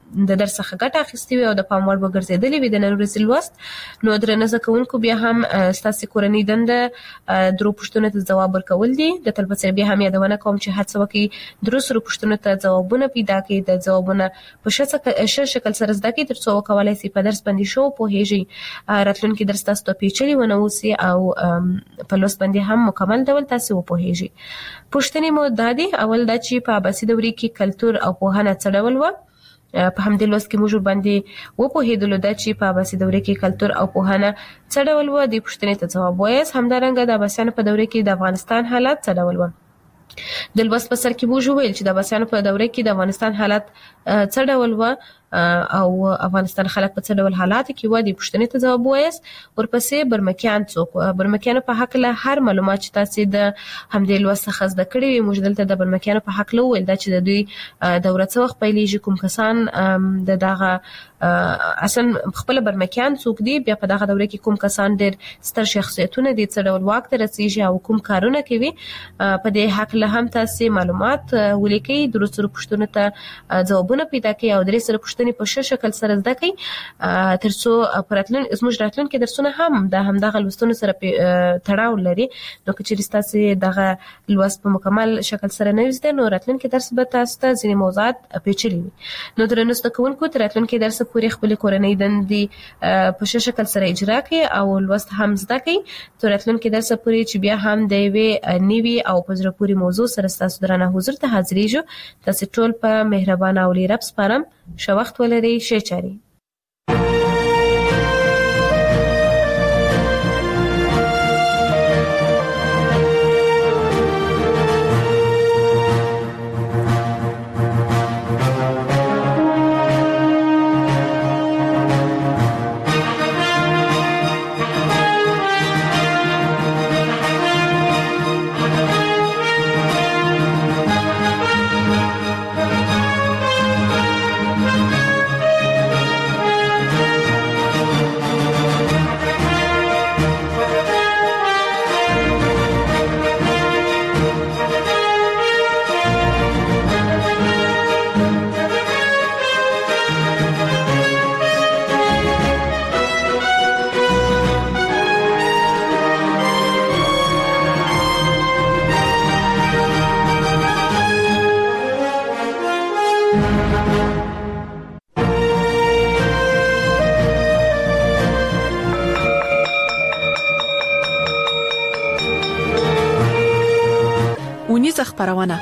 د درس څخه ګټه اخیستې وي او د پام وړ وګرځېدلې وي د نن ورځې لوست، نو درنه زده کوونکو بیا هم ستاسو کورنۍ دنده درو پوښتنو ته ځواب ورکول دي. د تلپسې بیا هم یادونه کوم چې هڅه وکړئ درو سره پوښتنو ته ځوابونه پیدا کړئ، د ځوابونه په ښه شکل سره زده کړئ ترڅو وکولای شئ په درس باندې شو پوهیږئ، راتلونکي درس تاسو ته پیچلي ونه اوسي او په لوست باندې هم مکمل ډول تاسو وپوهیږئ. پوښتنې مو دا دي، اول دا چې په عباسي دورې کې کلتور او پوهنه څه ډول و؟ په همدې لوست کې موږ باندې وپوهېدلو دا چې په عباسي دورې کې کلتور او پوهنه څه ډول و. د پوښتنې ته ځواب وایاست. همدارنګه د عباسیانو په دوره کې د افغانستان حالات څه ډول و؟ د لوست په سر کې موږ ویل چې د عباسیانو په دوره کې د افغانستان حالات څه ډول و او افغانستان خلک په څه ډول حالات کې و. د پوښتنې ته ځواب وایاست. ورپسې برمکیان څوک و؟ برمکیانو په حق له هر معلومات چې تاسو د همدې لوست څخه زده کړی وي موږ دلته د برمکیانو په حق له ویل دا چې د دوی دوره څه وخت پیلېږي، کوم کسان د دغه اصلا خپل برمکیان څوک دي، بیا په دغه دوره کې کوم کسان ډېر ستر شخصیتونه دي، څه ډول واک ته رسیږي او کوم کارونه کوي. په دې حق له هم تاسو معلومات ولیکئ، درسته پوښتنو ته ځوابونه پیدا کړئ او درې سره پوښتنې په ښه شکل سره زده کړئ ترڅو زموږ راتلونکي درسونه هم د همدغه لوستونو سره تړاو لري. نو که چېرې ستاسو دغه لوست په مکمل شکل سره نه وي زده نو راتلونکي درس به تاسو ته ځینې موضوعات پیچلي وي. نو درنو زده کوونکو تر راتلونکي درس پورې خپلې کورنۍ دندې په ښه شکل سره اجرا کړئ او لوست هم زده کړئ تر راتلونکي درس پورې چې بیا هم د یوې نوي او په زړه پورې موضوع سره ستاسو درانه حضور ته حاضرېږو. تاسو ټول په مهربانه او رب سپارم. ښه وخت ولرئ، ښې چارې. ونیزه خبرونه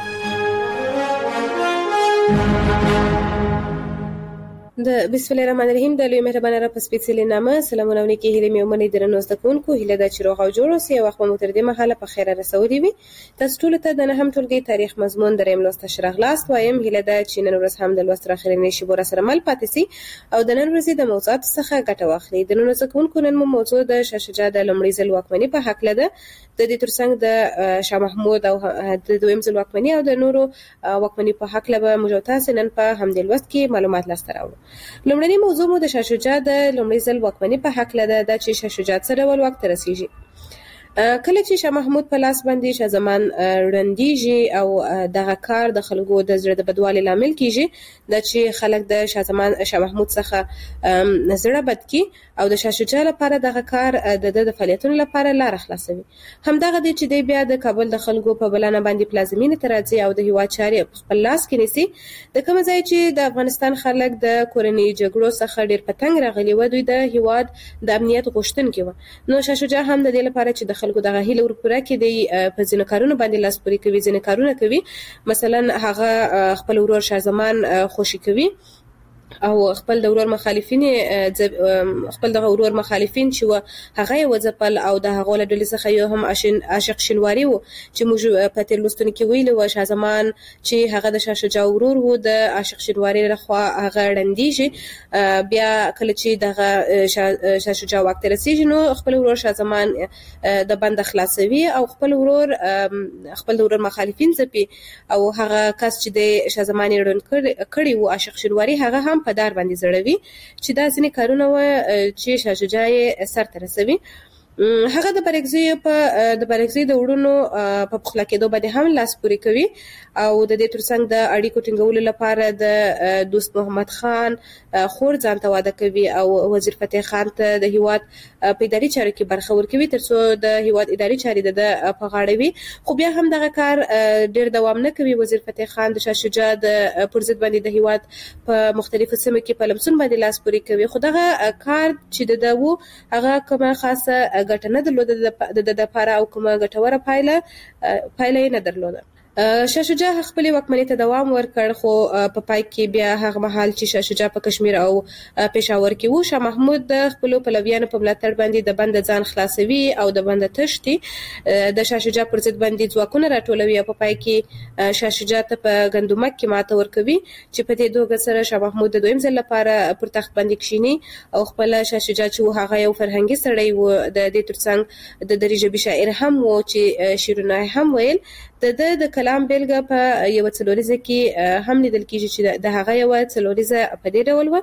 د بسم الله الرحمن الرحیم د لوی مهربانه را په سپېڅلې نامه سلامونه او نیکې هیلې مې ومنئ درنو زده کوونکو. هیله ده چې روغ او جوړ اوسئ او وخت مو تر دې مهاله په خیره رسولي وي. تاسو ټولو ته د نهم ټولګي تاریخ مضمون دریم لوست ته راغلاست. وایم هیله ده چې نن ورځ هم د لوست تر اخرنۍ شیبو را سره مل پاتې سي او د نن ورځې د موضوعاتو څخه ګټه واخلئ. درنو زده کوونکو نن مو موضوع د شاه شجاع د لومړي ځل واکمنۍ په هکله ده. د دې ترڅنګ د شاه محمود او د دویم ځل واکمنۍ او د نورو واکمنۍ په هکله به موږ تاسو نن په همدې لوست کې معلومات لاسته راوړو. لومړنی موضوع مو د شاه شجاع د لومړي ځل واکمنۍ په هکله ده چې شاه شجاع څه ډول واک ته رسیږي. کله چې شاه محمود په لاس باندې شاه زمان ړندېږي او دغه کار د خلکو د زړه د بدوالي لامل کیږي د چې خلک د شاه محمود څخه زړه بد کی او د شاه شجاع لپاره دغه کار د فعالیتونو لپاره لار خلاصوي. همدغه دی چې د بیا د کابل د خلکو په بلنه باندې پلازمینه ته راځي او د هیواد چارې په خپل لاس کې نیسي. د کوم ځای چې د افغانستان خلک د کورنۍ جګړو څخه ډیر پتنګ راغلي و، دوی د هیواد د امنیت غوښتونکي و. نو شاه شجاع هم د دې لپاره چې د خلکو دغه هیله ورپوره کړي په ځینو کارونو باندې لاس پورې کوي، ځینې کارونه کوي. مثلا هغه خپل ورور شاه زمان خوشي کوي او خپل د ورور مخالفین چې و هغه یې وځپل او د هغو له ډلې څخه یو هم عاشق شینواري و چې موږ په تېر لوستونو کې ویلي وو شاه زمان چې هغه د شاه شجاع ورور و د عاشق شینواري لخوا هغه ړندېږي. بیا کله چې دغه شاه شجاع واک ته رسېږي نو خپل ورور شاه زمان د بند خلاصوي او خپل د ورور مخالفین ځپي او هغه کس چې د شاه زمان یې ړوند کړي و عاشق شینواري هغه هم په دار باندې زړوي چې دا ځینې کارونه و چې شاه شجاع یې سر ته رسوي. هغه د بارکزي د وړونو په پخلا کېدو باندې هم لاس پوري کوي او د دې ترڅنګ د اړیکو ټینګولو لپاره د دوست محمد خان خور ځان ته واده کوي او وزیر فتح خان ته د هیواد په اداري چارو کې برخه ورکوي ترڅو د هیواد اداري چارې د په غاړه وي. خو بیا هم دغه کار ډیر دوام نه کوي. وزیر فتح خان د شاه شجاع د پر ضد باندې د هیواد په مختلفو سیمو کې په لمسون باندې لاس پوري کوي. خو دغه کار چې د وو هغه کومه خاصه ګټه نه درلوده د لپاره او کومه ګټوره پایله نه درلوده. شاه شجاع خپل واکمنۍ ته دوام ورکړ خو په پای کې بیا هغه مهال چې شاه شجاع په کشمیر او پېښور کې وو، شاه محمود د خپل پلویانو په ملاتړ باندې د بند ځان خلاصوي او د بند تشتي د شاه شجاع پر ضد باندې ځواکونه راټولوي او په پای کې شاه شجاع ته په ګندمک کې ماته ورکوي چې په دې دوه سره شاه محمود د دویم ځل لپاره پر تخت باندې کښینی او خپل شاه شجاع چې هغه یو فرهنګي سړی وو د دې ترڅنګ د دري ژبې شاعر هم وو چې شعرونه هم ویل. د کلام بیلګه په یو څلوریزه کې هم لیدل کیږي چې د هغه یو څلوریزه په دې ډول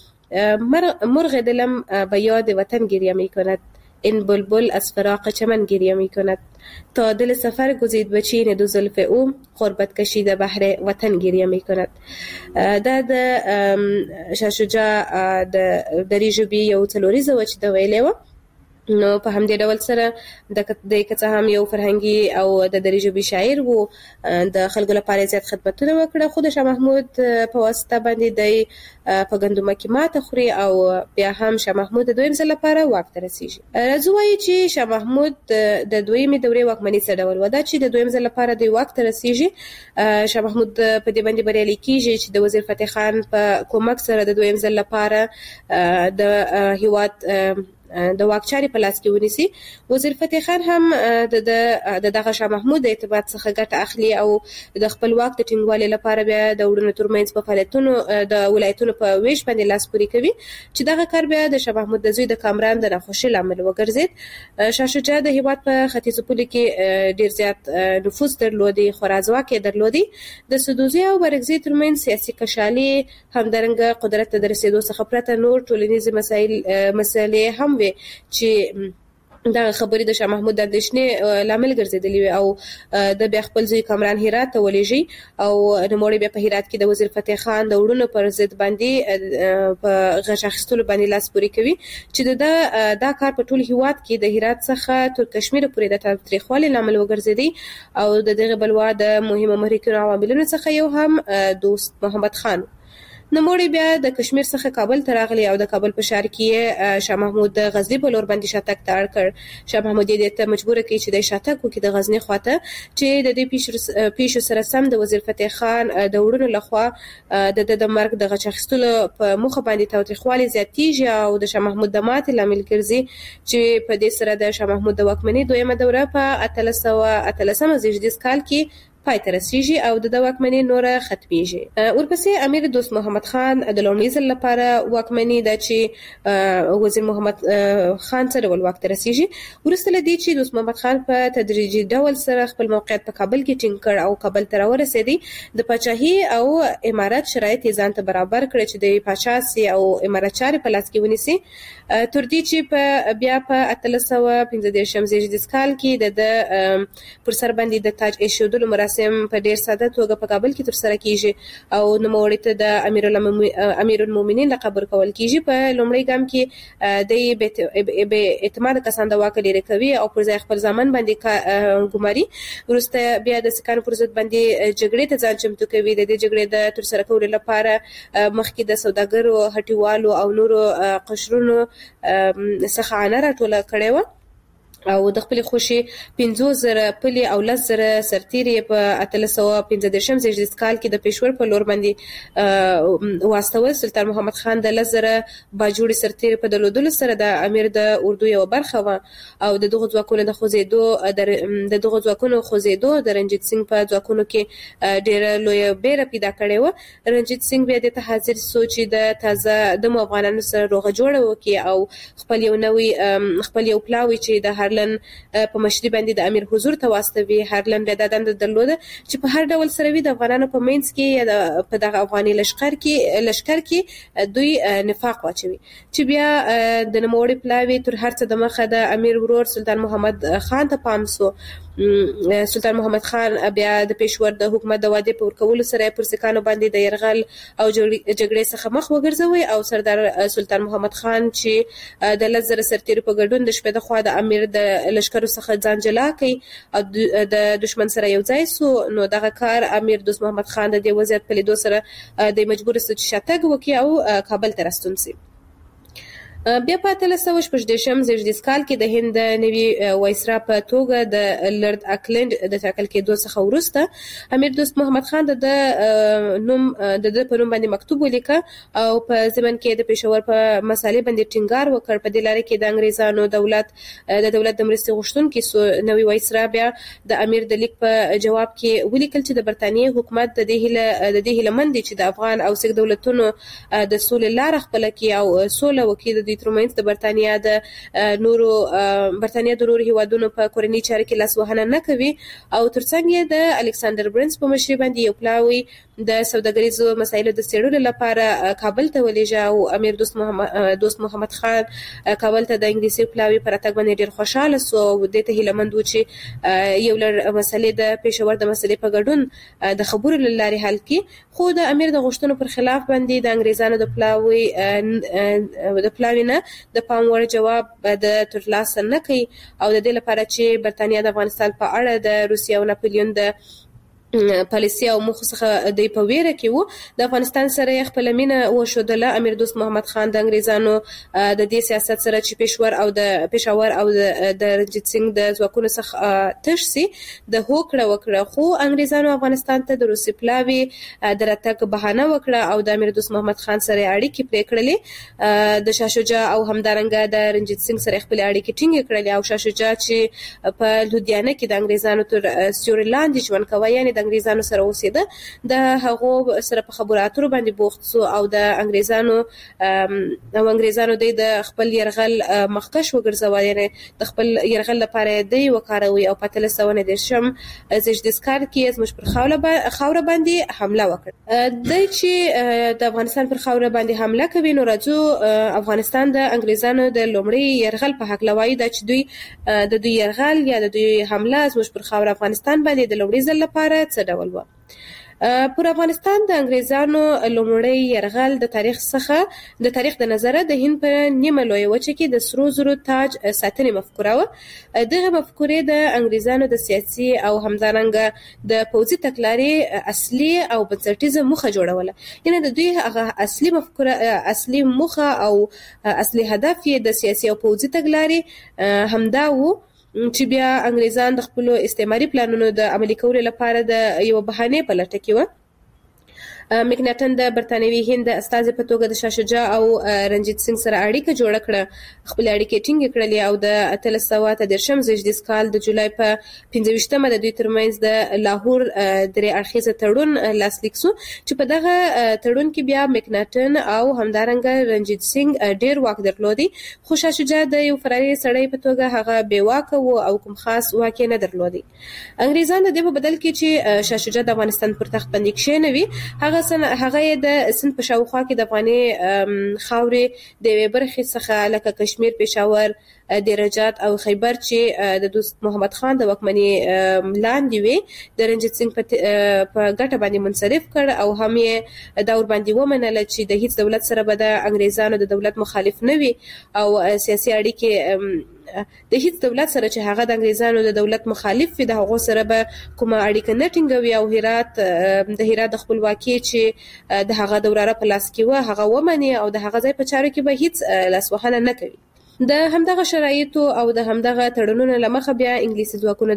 و: مرغ دلم به یاد وطن گریه میکند، این بلبل از فراق چمن گریه میکند، تا دل سفر گزید به چین دو زلف او، غربت کشیده بحر وطن گریه میکند. دا د شاه شجاع د دري ژبې یو څلوریزه و چې د ویلې و. نو په همدې ډول سره د کڅه هم یو فرهنګي او د دري ژبې شاعر وو، د خلکو لپاره زیات خدمتونه وکړه. خو د شاه محمود په واسطه باندې د په ګندمه کې ماته خوري او بیا هم شاه محمود د دویم ځل لپاره واک ته رسیږي. راځو وایو چې شاه محمود د دویمې دورې واکمنۍ څه ډول و. دا چې د دویم ځل لپاره د واک ته رسیږي، شاه محمود په دې باندې بریالي کیږي چې د وزیر فتح خان په کومک سره د دویم ځل لپاره د هیواد د واکچاري په لاس کې ونیسي. وزیر فتح خان هم د دغه شاه محمود د اعتماد څخه ګټه اخلي او د خپل واک د ټینګوالي لپاره بیا د وړونو ترمنځ په فعالیتونو د ولایتونو په ویش باندې لاس پوري کوي چې دغه کار بیا د شاه محمود د زوی د کامران د ناخوشي لامل وګرځید. شاه شجاع د هیواد په ختیځو پولو کې ډیر زیات نفوذ درلودي، خورا ځواک یې درلودي. د سدوزي او بارکزي ترمنځ سیاسي کشالي همدارنګه قدرت ته د رسیدو څخه پرته نور ټولنیزې مسایل هم چې دا خبرې د شاه محمود د اندېښنې لامل ګرځېدلې وي او د بیا خپل ځای کامران هرات ته ولېږي او نوموړی بیا په هرات کې د وزیر فتح خان د وړونو پر ضد باندې په غچ اخیستلو باندې لاس پوري کوي چې دا کار په ټول هیواد کې د هرات څخه تر کشمیر پورې د تاریخوالي لامل وګرځېدی او د دغه بلوا د مهمو محرکینو عواملونو څخه یو هم دوست محمد خان. نوموړی بیا د کشمیر څخه کابل ته راغلی او د کابل په ښار کې شاه محمود د غزنی په لور باندې شاتګ ته اړ کړ. شاه محمود یې ته مجبور کړ چې د شاتګ وکړي د غزنی خواته چې د دې پیښو سره سم د وزیر فتح خان د وړونو لخوا د مرګ د غچ اخیستلو په موخه باندې تاوتریخوالي زیاتیږي او د شاه محمود د ماتې لامل ګرځي چې په دې سره د شاه محمود د واکمنۍ دویمه دوره په 1813 زیږدیز کال کې پای ته رسیږي او د واکمنۍ نوره ختمیږي. ورپسې امیر دوست محمد خان د لومړي ځل لپاره واکمنۍ ده چې وزیر محمد خان سره واک ته رسیږي. وروسته له دې چې دوست محمد خان په تدریجي ډول سره خپل موقعیت په کابل کې ټینګ کړ او کابل ته راورسېدی، د پاچاهي او امارت شرایط یې ځان ته برابر کړ چې د پاچاسي او امارت چارې په لاس کې ونیسي، تر دې چې بیا په 1815 زیږدیز کال کې د پر سر باندې د تاج ایښودلو مراسم په ډیر ساده توګه په کابل کې ترسره کیږي او نوموړی ته د امیر المؤمنین لقب ورکول کیږي. په لومړي ګام کې د بې اعتماد کسان د واک لري کوي او پر ځای خپل ځامن باندې ګماري. وروسته بیا د سکانو پر ضد باندې جګړې ته ځان چمتو کوي. د دې جګړې د ترسره کولو لپاره مخکې د سوداګرو، هټیوالو او نورو قشرونو څخه عنه راټوله کړې وه او د خپل خوشي 15000 پلي او 10000 سرتیري په 1815 زیږدیز کال کې د پېښور په لور باندې واستول. سلطان محمد خان د 10000 باجوړي سرتیري په درلودلو سره د امیر د اردو یو برخه و او د دغه ځواکونو خوځېدو د رنجیت سنگ په ځواکونو کې ډېره لویه بیره پیدا کړې و. رنجیت سنگ بیا د حاضر سوچ د تازه د افغانانو سره روغه جوړه وکړي او خپل یو پلاوی چې د هر هارلن په مشري باندې د امیر حضور ته واستوي. هارلن د دند درلوده چې په هر ډول سره وي د افغانانو په منځ کې یا په دغه افغاني لشکر کې دوی نفاق واچوي چې بیا د نوموړي پلاوي تر هر څه د مخه د امیر ورور سلطان محمد خان ته پام سو. سلطان محمد خان بیا د پېښور د حکومت د وعدې په ورکولو سره پر سکانو باندې د يرغل او جګړې څخه مخ وګرځوي او سردار سلطان محمد خان چې د لزر سرتیرو په ګډون د شپې د خوا د امیر د لشکرو څخه ځان جلا کړي او د دشمن سره یو ځای سو. نو دغه کار امیر دوست محمد خان د دې وضعیت په لیدو سره د مجبور سو چې شاتګ وکړي او کابل ته راستون شي. بیا په 1314 زیږدیز کال کې د هند نوي وایسرا په توګه د لارډ اکلند د ټاکل کېدو څخه وروسته امیر دوست محمد خان د نوم په نوم باندې مکتوب ولیکه او په ضمن کې د پېښور په مسالې باندې ټینګار وکړ. په دې لاره کې د انګریزانو دولت د مرستې غوښتونکي نوي وایسرا بیا د امیر د لیک په جواب کې ولیکل چې د برتانیې حکومت د دې هیله مند چې د افغان او سیک دولتونو د سولې لار خپل کړي او سوله وکړي. د ترمنځ د برتانیا د نورو هیوادونو په کورنۍ چارو کې لاسوهنه نه کوي او ترڅنګ یې د الکساندر برنس په مشرۍ باندې یو پلاوی د سوداګریزو مسایلو د څېړلو لپاره کابل ته ولېږه او امیر دوست محمد خان کابل ته د انګلیسي پلاوی پر راتګ باندې ډېر خوشاله سو او دې ته هیله مند و چې یو لړ مسلې د پېښور د مسلې په ګډون د خبرو له لارې حل کړي. خو د امیر د غوښتنو پر خلاف باندې د انګریزانو د پلاوی نه د پام وړ جواب د ترلاسه نه کوي او د دې لپاره چې برتانیا د افغانستان په اړه د روسیې او ناپلیون د پالیسي او مخ څخه د په ویره کې وو د افغانستان سره خپل مینه وشودله. امیر دوست محمد خان د انګریزانو د دې سیاست سره چې پېښور او د رنجیت سنگ د ځواکونو څخه تش سي د هوکړه وکړه. خو انګریزانو افغانستان ته د روسي پلاوی د راتګ بهانه وکړه او د امیر دوست محمد خان سره اړیکې پرې کړلې. د شاه شجاع او همدارنګه د رنجیت سنگ سره خپل اړیکې ټینګې کړلې او شاه شجاع چې په لودیانه کې د انګریزانو تر سیوري لاندې ژوند کوي یعنی د انګریزانو سره اوسېده د هغو سره په خبرو اترو باندې بوخت سو او د انګریزانو د خپل يرغل مخکش وګرځول یعنی د خپل يرغل لپاره د وکاروي او په 1310 زیږدیز کال کې زموږ پر خاوره باندې حمله وکړه. د چې د افغانستان پر خاوره باندې حمله کوي نو راځو افغانستان د انګریزانو د لومړي يرغل په حق لوي د چې دوی يرغل یا د دوی حمله زموږ پر خاوره افغانستان باندې د لومړي ځل لپاره څه ډول و. پر افغانستان د انګریزانو لومړی يرغل د تاریخ د نظره د هند په نیمه لوی وچه کې د سرو زرو تاج ساتنې مفکوره و. دغه مفکورې د انګریزانو د سیاسي او همدارنګه د پوځي تګلارې اصلي او بنسټیزه موخه جوړوله. یعنی د دوی هغه اصلي موخه او اصلي هدف یې د سیاسي او پوځي تګلارې همدا و چې بیا انګریزان د خپل استعماري پلانونو د عملي کولو لپاره د یو بهانه په لټه کې و. مکناټن د برتانوي هند استازي په توګه د شاه شجاع او رنجیت سنگ سره اړیکه جوړه کړه. خپل اړیکې ټینګې کړلې او د 1313 زیږدیز کال د جولای په 15مه د دوی ترمنځ د لاهور درې اړخیزه تړون لاسلیک سو چې په دغه تړون کې بیا مکناټن او همدارنګه رنجیت سنگ ډیر واک درلودي خو شاه شجاع د یو فراري سړی په توګه هغه بې واکه و او کوم خاص واک نه درلودي. انګریزان د دې په بدل کې چې شاه شجاع د افغانستان پر تخت باندې کښېنوي هغه د سند په شاوخوا کې د افغاني خاورې د یوې برخې څخه لکه کشمیر، پېښور، درجات او خیبر چې د دوست محمد خان د واکمنۍ لاندې وي د رنجیت سنگ په ګټه باندې منصرف کړ او هم یې دا ورباندې ومنله چې د هیڅ دولت سره به د انګریزانو د دولت مخالف نه وي او سیاسي اړیکې د هیڅ دولت سره چې هغه د انګریزانو د دولت مخالف وي د هغو سره به کومه اړیکه نه ټینګوي او د هرات د خپلواکۍ چې د هغه دوراره په لاس کې و هغه ومني او د هغه ځای په چارو کې به هیڅ لاسوهنه نه کوي. د همدغه شرایطو او د همدغه تړونونو لمخه بیا انګلیسي ځواکونه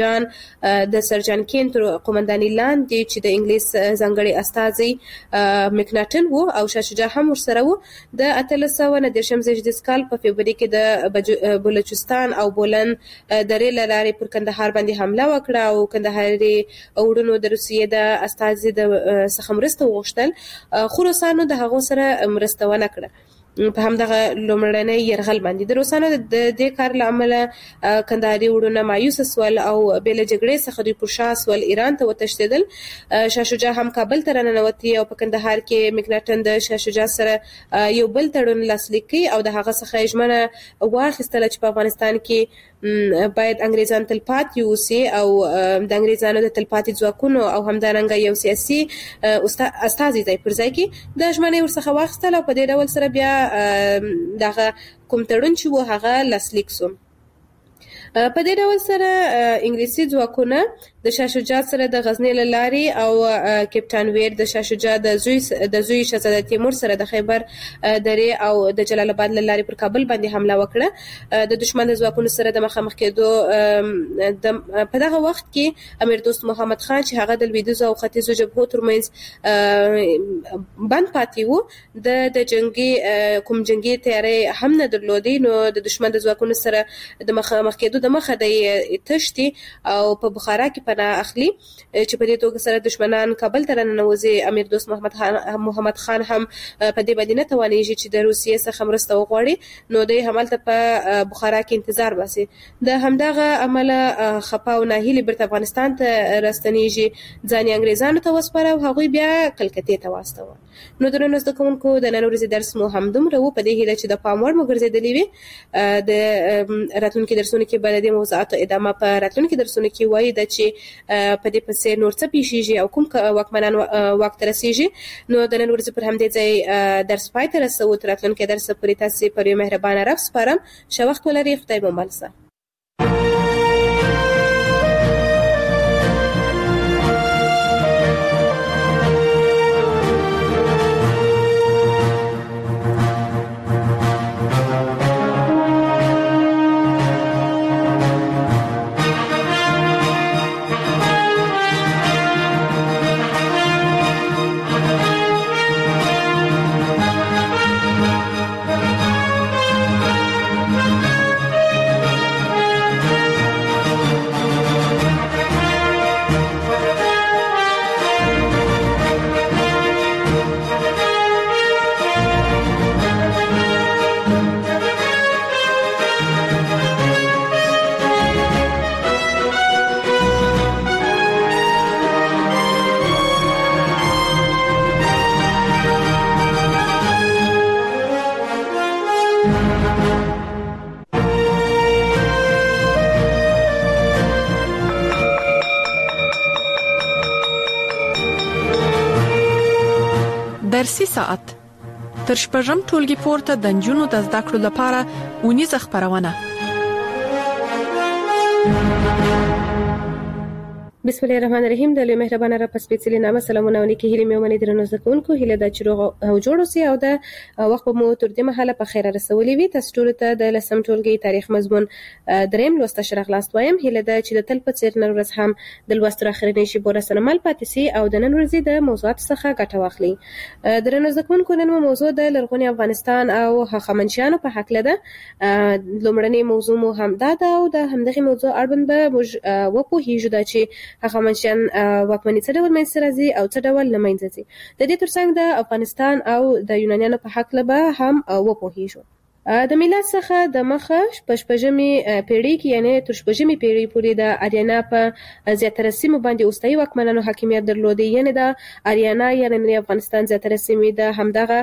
د سرجان کین تر قومندانۍ لاندې چې د انګلیس ځانګړي استازي مکناټن وو او شاه شجاع هم ورسره وو د 1319 زیږدیز کال په فبروري کې د بلوچستان او بولن درې له لارې پر کندهار باندې حمله وکړه او کندهاري وروڼو د روسیې د استازي د څخه مرسته وغوښتل خو روسانو د هغو سره مرسته ونه کړه. په همدغه لومړنۍ يرغل باندې د روسانو د دې کار لامل کندهاري وړونه مایوس سول او بل جګړې څخه دوی پر شا سول ایران ته وتښتیدل. شاه شجاع هم کابل ته راننوتی او په کندهار کې مکناټن د شاه شجاع سره یو بل تړون لاسلیک کړ او د هغه څخه ژمنه واخیستله چې په افغانستان کې باید انګریزان تلپاتې اوسي او د انګریزانو د تلپاتې ځواکونو او همدارنګه یو سیاسي استازي ځای پر ځای کې د ژمنې ورڅخه واخیستل او په دې ډول سره بیا دغه کوم تړون چې و هغه لاسلیک شو. په دې ډول سره انګلیسي ځواکونه د شاه شجاع سره د غزنی لارې او کپټان ویر د شاه شجاع د زوی شهزاده تیمور سره د خیبر درې او د جلال آباد لارې پر کابل باندې حمله وکړه. د دشمن د ځواکونو سره د مخامخ کېدو په دغه وخت کې امیر دوست محمد خان چې هغه د لویدیځ او ختیځو جبهو ترمنځ بند پاتې وو د جنگي کوم جنگي تیاري هم نه درلودي، نو د دشمن د ځواکونو سره د مخامخ کېدو د مخه د تشتي او په بخارا کې پناه اخلي چې په دې توګه سره دشمنان کابل ته راننوځي. امیر دوست محمد خان هم په دې باندې نه توانېږي چې د روسیې څخه مرسته وغواړي، نو دوی همالته په بخارا کې انتظار باسي. د همدغه عمله خپه او ناهیلي بیرته افغانستان ته راستنېږي، ځان انګریزانو ته وسپاره او هغوی بیا کلکتې ته واستول. نو درنو زده کوونکو د نن ورځې درس مو همدومره و، په دې هیله چې د پام وړ مو ګرځېدلی وي. د راتلونکي درسونو کې به د دې موضوعاتو ادامه په راتلونکي درسونو کې وایي د چې په دې پسې نور څه پیښیږي او کوم واکمنان واک ته رسیږي. نو د نن ورځې پر همدې ځای درس پای ته رسوو. تر راتلونکي درس پورې تاسې پر یو مهربانه رب سپارم. ښه وخت ولرئ. خدای مو مل شه. درسي ساعت تر شپږم ټولګي پورته د نجونو د زده کړو لپاره اونیزه خپرونه. بسم الله الرحمن الرحیم. د لوی مهربانه را په سپېڅلي نامه سلامونه ونیکي هیلې مې ومنې درنو زده کوونکو. هیله ده چې روغ او جوړ اوسئ او د وخت مو تر دې مهاله په خیره رسولي وي. تاسو ټولو ته د لسم ټولګي تاریخ مضمون دریم لوست ښه راغلاست وایم. هیله ده چې د تل په څېر نن ورځ هم د لوست اخرنۍ شیبو راسره مل پاتې سي او د نن ورځې د موضوعاتو څخه ګټه واخلئ. درنو زده کوونکو، نن موضوع د لرغوني افغانستان او هخامنشیانو په هکله ده. لومړنۍ موضوع مو هم دا ده او د همدغې موضوع اړوند به موږ وپوهیږو چې هخامنشیان واکمني څه ډول منځته راځي او څه ډول له منځه ځي. د دې ترڅنګ د افغانستان او د یونانیانو په هکله به هم وپوهیږو. د میلاد څخه د مخه شپږمې پیړۍ کې یعنی تر شپږمې پیړۍ پورې د اریانا په زیاتره سیمو باندې اوستایي واکمنانو حاکمیت درلودی. یعنی د اریانا یعنی افغانستان زیاتره سیمې د همدغه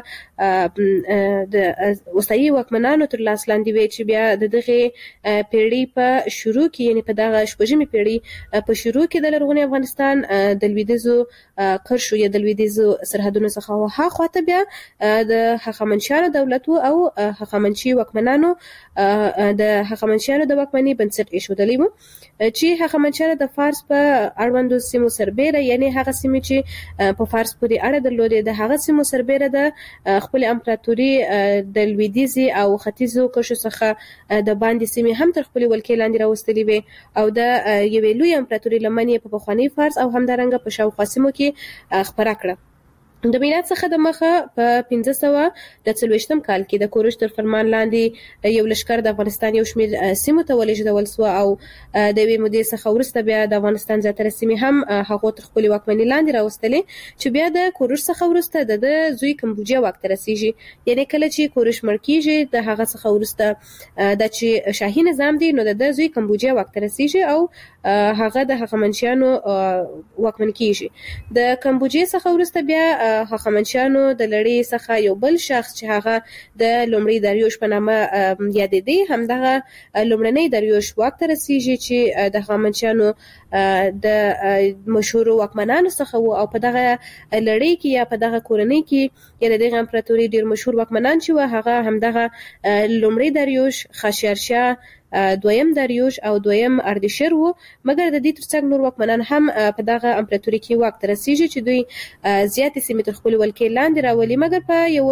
د اوستایي واکمنانو تر لاس لاندې وي چې بیا د دغه پیړۍ په شروع کې یعنی په دغه شپږمې پیړۍ په شروع کې د لرغوني افغانستان د لویدیځو قرشو یا د لویدیځو سرحدونو څخه ها خواته بیا د هخامنشیانو دولت او هخامنشي واکمنانو د هخامنشیانو د واکمنۍ بنسټ ایښودلی و چې هخامنشیانو د فارس په اړوندو سیمو سربیره یعنی هغه سیمې چې په فارس پورې اړه درلودې د هغه سیمو سربیره د خپل امپراتوري د لویدیځي او ختیځو قشرو څخه د باندې سیمې هم تر خپل ولکې لاندې راوستلې وي او د یوې لوی امپراتوري لمنې په پخواني فارس او همدارنګه په شاوخوا سیمو کې خپره کړه. د میلاد څخه د مخه په 1540 کال کې د کوروش تر فرمان لاندې یو لشکر د افغانستان یو شمېر سیمو ته ولېږدول سو او د یوې مودې څخه وروسته بیا د افغانستان زیاتره سیمې هم هغو تر خپلې واکمنۍ لاندې راوستلې چې بیا د کوروش څخه وروسته د زوی کمبوجیا واک ته رسیږي. یعنې کله چې کوروش مړ کیږي د هغه څخه وروسته د چې شاهي نظام دی نو د زوی کمبوجیا واک ته رسیږي او هغه د هخامنشیانو واکمن کیږي. د کمبوجیا څخه وروسته بیا هخامنشیانو د لړۍ څخه یو بل شخص چې هغه د لومړي داریوش په نامه یادېدی همدغه لومړنی داریوش واک ته رسیږي چې د هخامنشیانو د مشهور واکمنانو څخه وو او په دغه لړۍ کې یا په دغه کورنۍ کې یا د دغه امپراتوري ډیر مشهور واکمنان چې وو هغه همدغه لومړی داریوش، خاشیارشاه، دویم داریوش او دویم اردشیر وو. مګر د دې ترڅنګ نور واکمنان هم په دغه امپراتوري کې واک ته رسیږي چې دوی زیاتې سیمې تر خپل ولکې لاندې راولي. مګر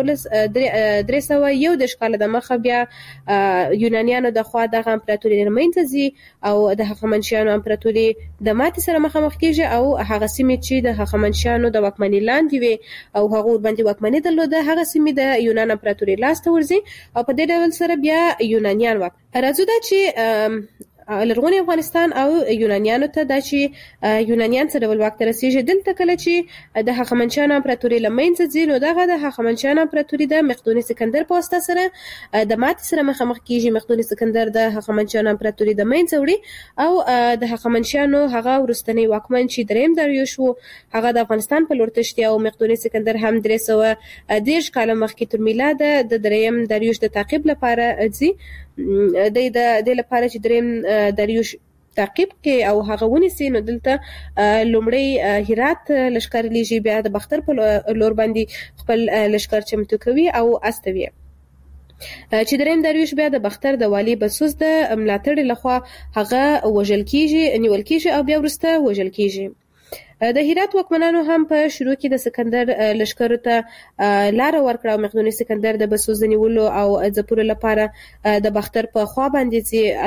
په 1311 کال د مخه بیا یونانیانو د خوا دغه امپراتوري لمنځه ځي او د هخامنشیانو امپراتوري د ماتې سره مخامخ کیږي او هغه سیمې چې د هخامنشیانو د واکمنۍ لاندې وي او هغه باندې واکمنۍ درلوده هغه سیمې د یونان امپراتوري لاس ته ورځي او په دې ډول سره بیا یونانیان واک راځو دا چې لرغونی افغانستان او یونانیانو ته دا چې یونانیان څه ډول واک ته رسیږي. دلته کله چې د هخامنشیانو امپراتوري لمنځه ځي نو دغه د هخامنشیانو امپراتوري د مقدوني سکندر په واسطه سره د ماتې سره مخامخ کیږي. مقدوني سکندر د هخامنشیانو امپراتوري د منځه وړي او د هخامنشیانو هغه وروستنی واکمن چې دریم داریوش وو هغه د افغانستان په لور تښتي او مقدوني سکندر هم 310 کال مخکې تر میلاد د دریم داریوش د تعقیب لپاره ځي. د لپاره چې دریم داریوش تعقیب کې او هغه ونیسي نو دلته لومړی هرات لشکر لیږي بیا د باختر په لور باندې خپل لشکر چمتو کوي او استوي چې دریم داریوش بیا د باختر د والی بسوس د ملاتړ لخوا هغه وژل کیږي نیول کیږي او بیا وروسته وژل کیږي. د هرات واکمنانو هم په شروع کې د سکندر لشکرو ته لار ورکړه او مقدوني سکندر د بسوس د نیولو او ځپلو لپاره د باختر په خوا باندې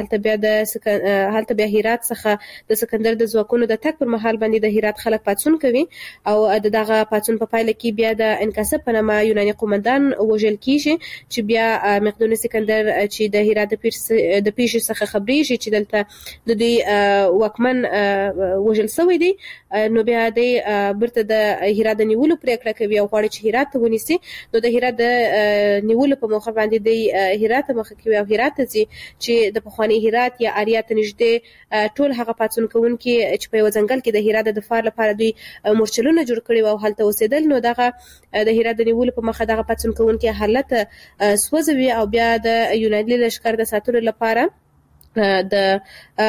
چې هلته بیا هرات څخه د سکندر د ځواکونو د تګ پر مهال باندې د هرات خلک پاڅون کوي او دغه پاڅون په پایله کې بیا د انکاسب په نامه یوناني قومندان وژل کیږي چې بیا مقدوني سکندر چې د هرات د پیښې څخه خبرېږي چې دلته د دوی واکمن وژل شوی دی نو بیا د برته د هرات د نیولو پریکړه کوي او غواړي چې هرات ته ونیسي. نو د هرات د نیولو په موخه باندې د هرات مخه کوي او هرات ته ځي چې د پخوانی هرات یا آریا ته نږدې ټول هغه پاڅون کوونکي چې په یو ځنګل کې د هرات د دفاع لپاره دوی مورچلونه جوړ کړي او هلته اوسېدل نو دغه د هرات د نیولو په مخه دغه پاڅون کوونکي حالت سوځوي او بیا د یوناني لشکر د ساتلو لپاره د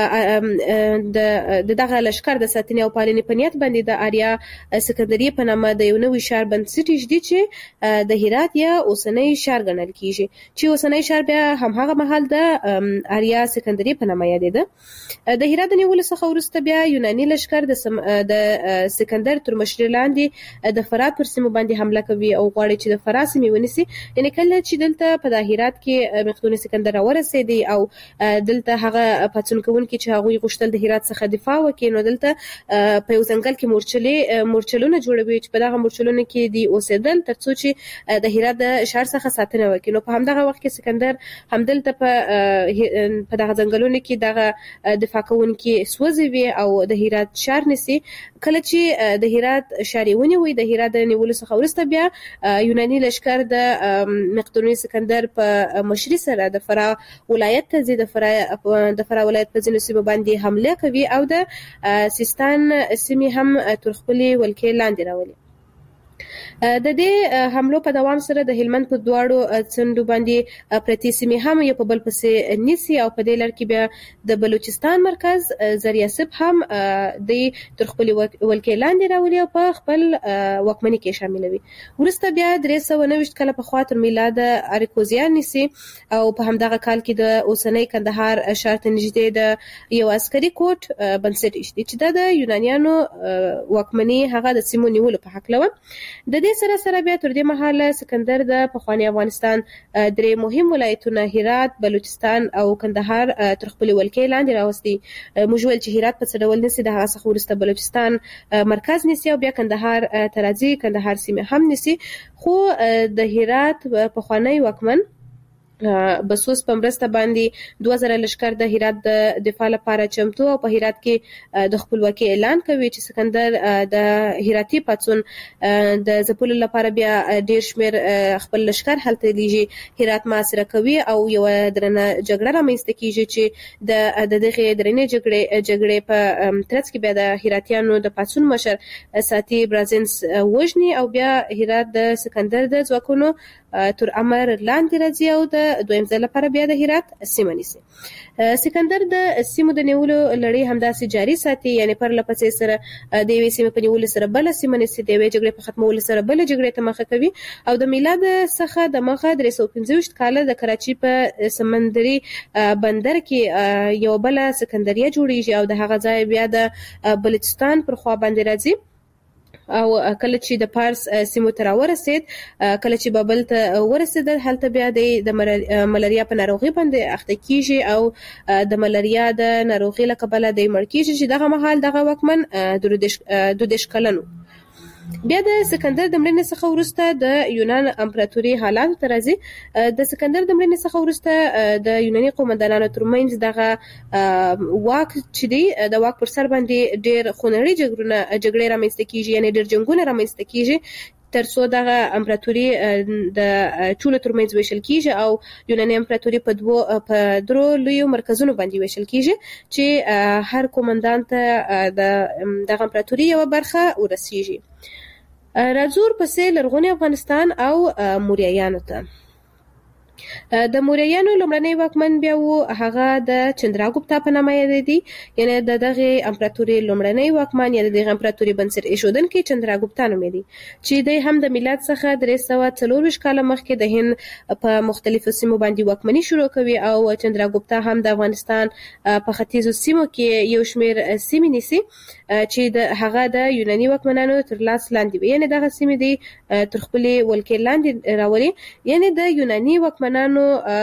دغه لشکر د ساتنې او پالنې په نیت باندې د آریا سکندریه په نامه د یو نوي ښار بنسټ ایږدي چې د هرات یا اوسنی ښار ګڼل کیږي چې اوسنی ښار بیا همهغه مهال د آریا سکندریه په نامه یادېده. د هرات د نیولو څخه وروسته بیا یوناني لشکر د سکندر تر مشرۍ لاندې د فرات پر سیمو باندې حمله کوي او غواړي چې د فرات سیمې ونیسي. یعنې کله چې دلته په هرات کې مقدوني سکندر راورسېدی او دلته هغه پاڅون کوونکي چې هغوی غوښتل د هرات څخه دفاع وکړي نو دلته په یو ځنګل کې مورچلونه جوړوي چې په دغه مورچلونو کې دی اوسېدل ترڅو چې د هرات د ښار څخه ساتنه وکړي. نو په همدغه وخت کې سکندر همدلته په دغه ځنګلونو کې دغه دفاع کوونکي سوځوي او د هرات ښار نیسي. کله چې د هرات ښار ونیوي د هرات د نیولو څخه وروسته بیا یوناني لشکر د مقدوني سکندر په مشرۍ سره د فراه ولایت ته ځي. د فراه ولایت په ځینو سیمو باندې حمله کوي او د سیستان سیمې هم تر خپلې ولکې لاندې راولي. د دې حملو په دوام سره د هلمند په دواړو څنډو باندې پرتې سیمې هم یو په بل پسې نیسي او په دې لړ کې بیا د بلوچستان مرکز زریاسب هم د تر خپلې ولکې لاندې راولي او په خپل واکمنۍ کې شاملوي. وروسته بیا 390 کاله پخوا تر میلاد اریکوزیان نیسي او په همدغه کال کې د اوسنۍ کندهار ښار ته نږدې د یو عسکري کوټ بنسټ ایښودل چې د یونانیانو واکمنۍ هغه د سیمو نیولو په هکله وه. د دې سره سره بیا تر دې مهاله سکندر د پخوانی افغانستان درې مهم ولایتونه هرات، بلوچستان او کندهار تر خپل ولکې لاندې راوستي. موږ ویل چې هرات په څه ډول نسی، د هغه څخه وروسته بلوچستان مرکز نسی او بیا کندهار ترازی کندهار سیمه هم نسی. خو د هرات پخوانی واکمن بسوس په مرسته باندې 2000 لشکر د هرات د دفاع لپاره چمتو او په هرات کې د خپلواکۍ اعلان کوي چې سکندر د هراتی پاتون د ځپلو لپاره بیا ډیر شمیر خپل لشکر هلته لیږي، هرات محاصره کوي او یو درنه جګړه رامنځته کیږي چې د دغه درنې جګړې په ترڅ کې بیا د هراتیانو د پاتون مشر ساتي برازنس وژني او بیا هرات د سکندر د ځواکونو تر امر لاندې راځي او د دویم ځل لپاره بیا د هرات سیمه نیسي. سکندر د سیمو د نیولو لړۍ همداسې جاري ساتي، یعنی پر لپسې سره د یوې سیمې په نیولو سره بل سیمه نیسي، د یوې جګړې په ختمولو سره بل جګړې ته مخه کوي او د میلاد څخه د مخه 325 کال د کراچي په سمندري بندر کې یو بل سکندریه جوړیږي او د هغه ځای بیا د بلوچستان پر خوا باندې راځي او کله چې د پارس سیمو ته راورسید، کله چې بابل ته ورسېدل، هلته بیا د ملاریا په ناروغي باندې اخته کیږي او د ملاریا د ناروغي له کبله د مړ کیږي چې دغه مهال دغه واکمن 22 کلن. بیا د سکندر د مړینې څخه وروسته د یونان امپراتوري حالات ته راځي. د سکندر د مړینې څخه وروسته د یوناني قومندانانو ترمنځ دغه واک چې دی د واک پر سر باندې ډېر خونړۍ جګړې رامنځته کیږي، یعنی ډېر جنګونه رامنځته کیږي ترڅو دغه امپراتوري د ټولو ترمنځ ویشل کیږي او یوناني امپراتوري په درو لویو مرکزونو باندې ویشل کیږي چې هر قومندان ته دغه امپراتوري یو برخه ورسیږي. راځور پسې لرغونی افغانستان او موریایانو ته. د موریایانو لومړنی واکمن بیا و هغه د چندراګوپتا په نامه یادېدی، یعنی د دغه امپراتوري لومړنی واکمن یا د دغه امپراتوري بنسټ ایښودونکی چندراګوپتا نومېدی چې دی هم د میلاد څخه 324 کال مخکې د هند په مختلفو سیمو باندې واکمني شروع کوي او چندراګوپتا هم د افغانستان په ختیځو سیمو کې یو شمیر سیمې نیسي چې د هغه د یوناني واکمنانو تر لاس لاندې وي، یعنی دغه سیمې دی تر خپلې ولکې لاندې راولي. یعنی د یوناني واکمنانو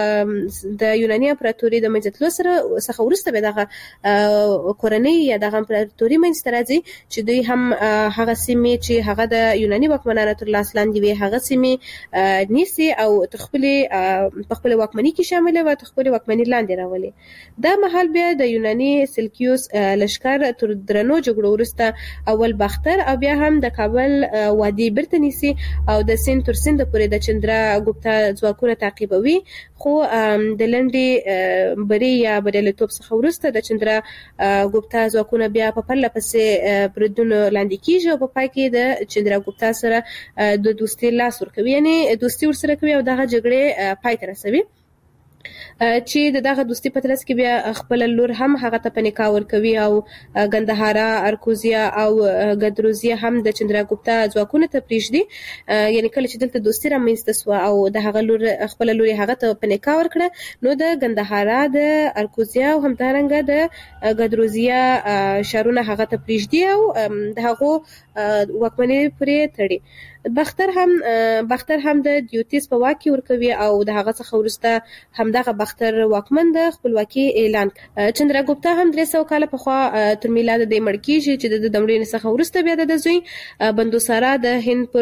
د یوناني امپراتوري د منځتلو څخه وروسته به دغه کورنۍ یا دغه امپراتوري منځته راځي چې دوی هم هغه سیمې چې هغه د یوناني واکمنانو تر لاس لاندې وي هغه سیمې نیسي او تر خپل واکمنۍ کې شامل وي او تر خپل واکمنۍ لاندې راولي. دا مهال بیا د یوناني سلکیوس لشکر تر درنو جګړو وروسته اول باختر او بیا هم د کابل وادي بیرته نیسي او د سیند تر سیند پورې د چندراګوپتا ځواکونه تعقیبوي. خو د لنډې بری یا بریالیتوب څخه وروسته د چندراګوپتا ځواکونه بیا په پرله پسې بریدونو لاندې کیږي او په پای کې د چندراګوپتا سره د دوستۍ لاس ورکوي، یعنی دوستي ورسره کوي او دغه جګړې پای ته رسوي چې دغه دوستي په ترڅ کې بیا خپل لور هم هغه ته په نکاح ورکوي او ګندهارا، ارکوزیا او ګدروزیا هم د چندراګوپتا ځواکونو ته پریږدي. یعنی کله چې دلته دوستي رامنځته سوه او د هغه لور خپل لور هغه ته په نکاح ورکړه نو د ګندهارا، د ارکوزیا او همدارنګه د ګدروزیا شارونه هغه ته پریږدي او د هغو واکمنۍ پورې تړي. باختر هم د دیوتیس په واک کې ورکوي او د هغه څخه وروسته همدغه باختر واکمن د خپلواکۍ اعلان. چندراګوپتا هم 300 کال پخوا تر میلاد د مړ کیږي چې د مړینې څخه وروسته بیا د زوی بندوسارا د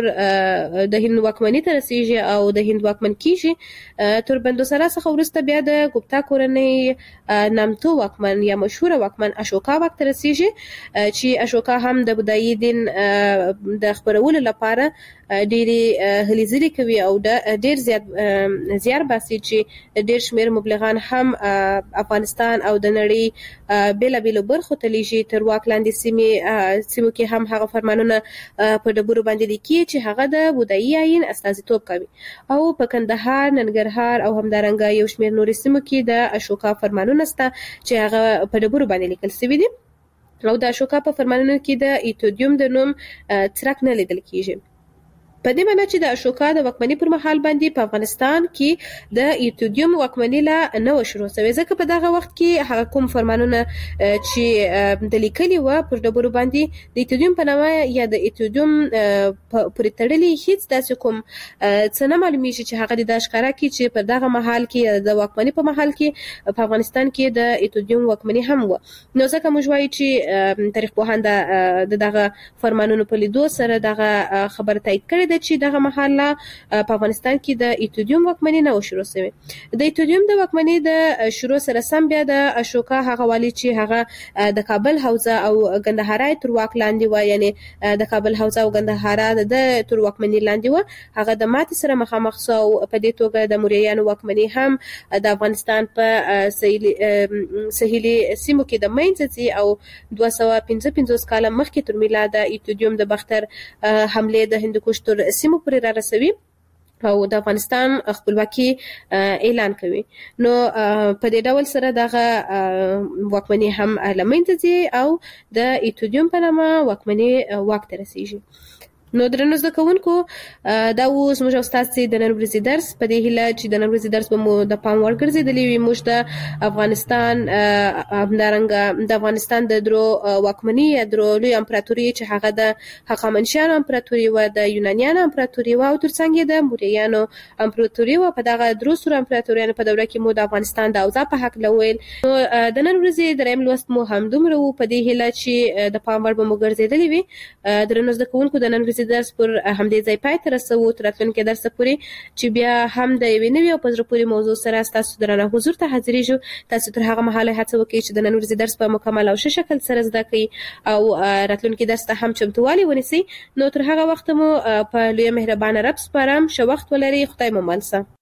هند واکمنۍ ته رسیږي او د هند واکمن کیږي. تر بندوسارا څخه وروسته بیا د ګوپتا کورنۍ نامتو واکمن یا مشهور واکمن اشوکا واک ته رسیږي چې اشوکا هم د بودایي دین د خپرولو لپاره ډېرې هلې ځلې کوي او ډېر زیار باسي چې ډېر شمېر مبلغان هم افغانستان او د نړۍ بېلابېلو برخو ته لیږي. تر واک لاندې سیمو کې هم هغه فرمانونه په ډبرو باندې لیکي چې هغه د بودایي آیین استازیتوب کوي او په کندهار، ننګرهار او همدارنګه یو شمېر نورې سیمو کې د اشوکا فرمانونه شته چې هغه په ډبرو باندې لیکل شوي دي او د اشوکا په فرمانونو کې د ایتودیوم د نوم څرک نه لیدل کیږي. په دې معنی چې د اشوکا د واکمنۍ پر مهال باندې په افغانستان کې د ایتودیوم واکمنۍ لا نه و شروع شوې، ځکه په دغه وخت کې هغه کوم فرمانونه چې د لیکلي و پر ډبرو باندې د ایتودیوم په نامه یا د ایتودیوم پورې تړلي هیڅ داسې کوم څه نه معلومیږي چې هغه د اشکاره کې چې په دغه مهال کې د واکمنۍ په مهال کې په افغانستان کې د ایتودیوم واکمنۍ هم و. نو ځکه موږ وایو چې تاریخ پوهان د دغه فرمانونو په لیدو سره دغه خبره تایید کړې چې دغه مهاله په افغانستان کې د ایتودیوم واکمنۍ نه و شروع شوې. د ایتودیوم د واکمنۍ د شروع سره سم بیا د اشوکا هغه والی چې هغه د کابل حوزه او ګندهارا تر واک لاندې و، یعنی د کابل حوزه او ګندهارا د تر واکمنۍ لاندې و، هغه د ماتې سره مخامخ شو. په دې توګه د موریانو واکمنۍ هم د افغانستان په سهیلي سیمو کې د منځ او 255 کال مخکې تر میلاد ایتودیوم د بختر حمله د هندوکش تر سیمو پورې را رسوي او د افغانستان خپلواکي اعلان کوي. نو په دې ډول سره دغه واکمنۍ هم لمنځه ځي او د ایتودیوم په نامه واکمنۍ واک ته رسیږي. نو درنو زده کوونکو، دا اوس موږ او تاسو د نن ورځې درس په دې هیله چې د نن ورځې درس به مو د پام وړ ګرځېدلی وي. موږ د افغانستان همدارنګه د افغانستان د درو واکمنۍ یا درو لوی امپراتوري چې هغه د هخامنشیانو امپراتوري و، د یونانیانو امپراتوري و او ترڅنګ د موریانو امپراتوري و. په دغه درو سور امپراتوریانو په دوره کې مو د افغانستان د اوضاع په حق لویل. نو د نن ورځې دریم لوست مو هم دومره و، په دې هیله چې د پام وړ به مو ګرځېدلی وي. درنو زده کوونکو، د نن ورځې درس پر همدې ځای پای ته رسوو، تر راتلونکي درس پورې چې بیا هم د یوې نوې او په زړه پورې موضوع سره ستاسو درنه حضور ته حاضرېږو. تاسو تر هغه مهاله هڅه وکړئ چې د نن ورځې درس په مکمل او ښه شکل سره زده کړئ او راتلونکي درس ته هم چمتووالی ونیسئ. نو تر هغه وخته مو په لویه مهربانه رب سپارم. ښه وخت ولرئ. خدای مو مل شه.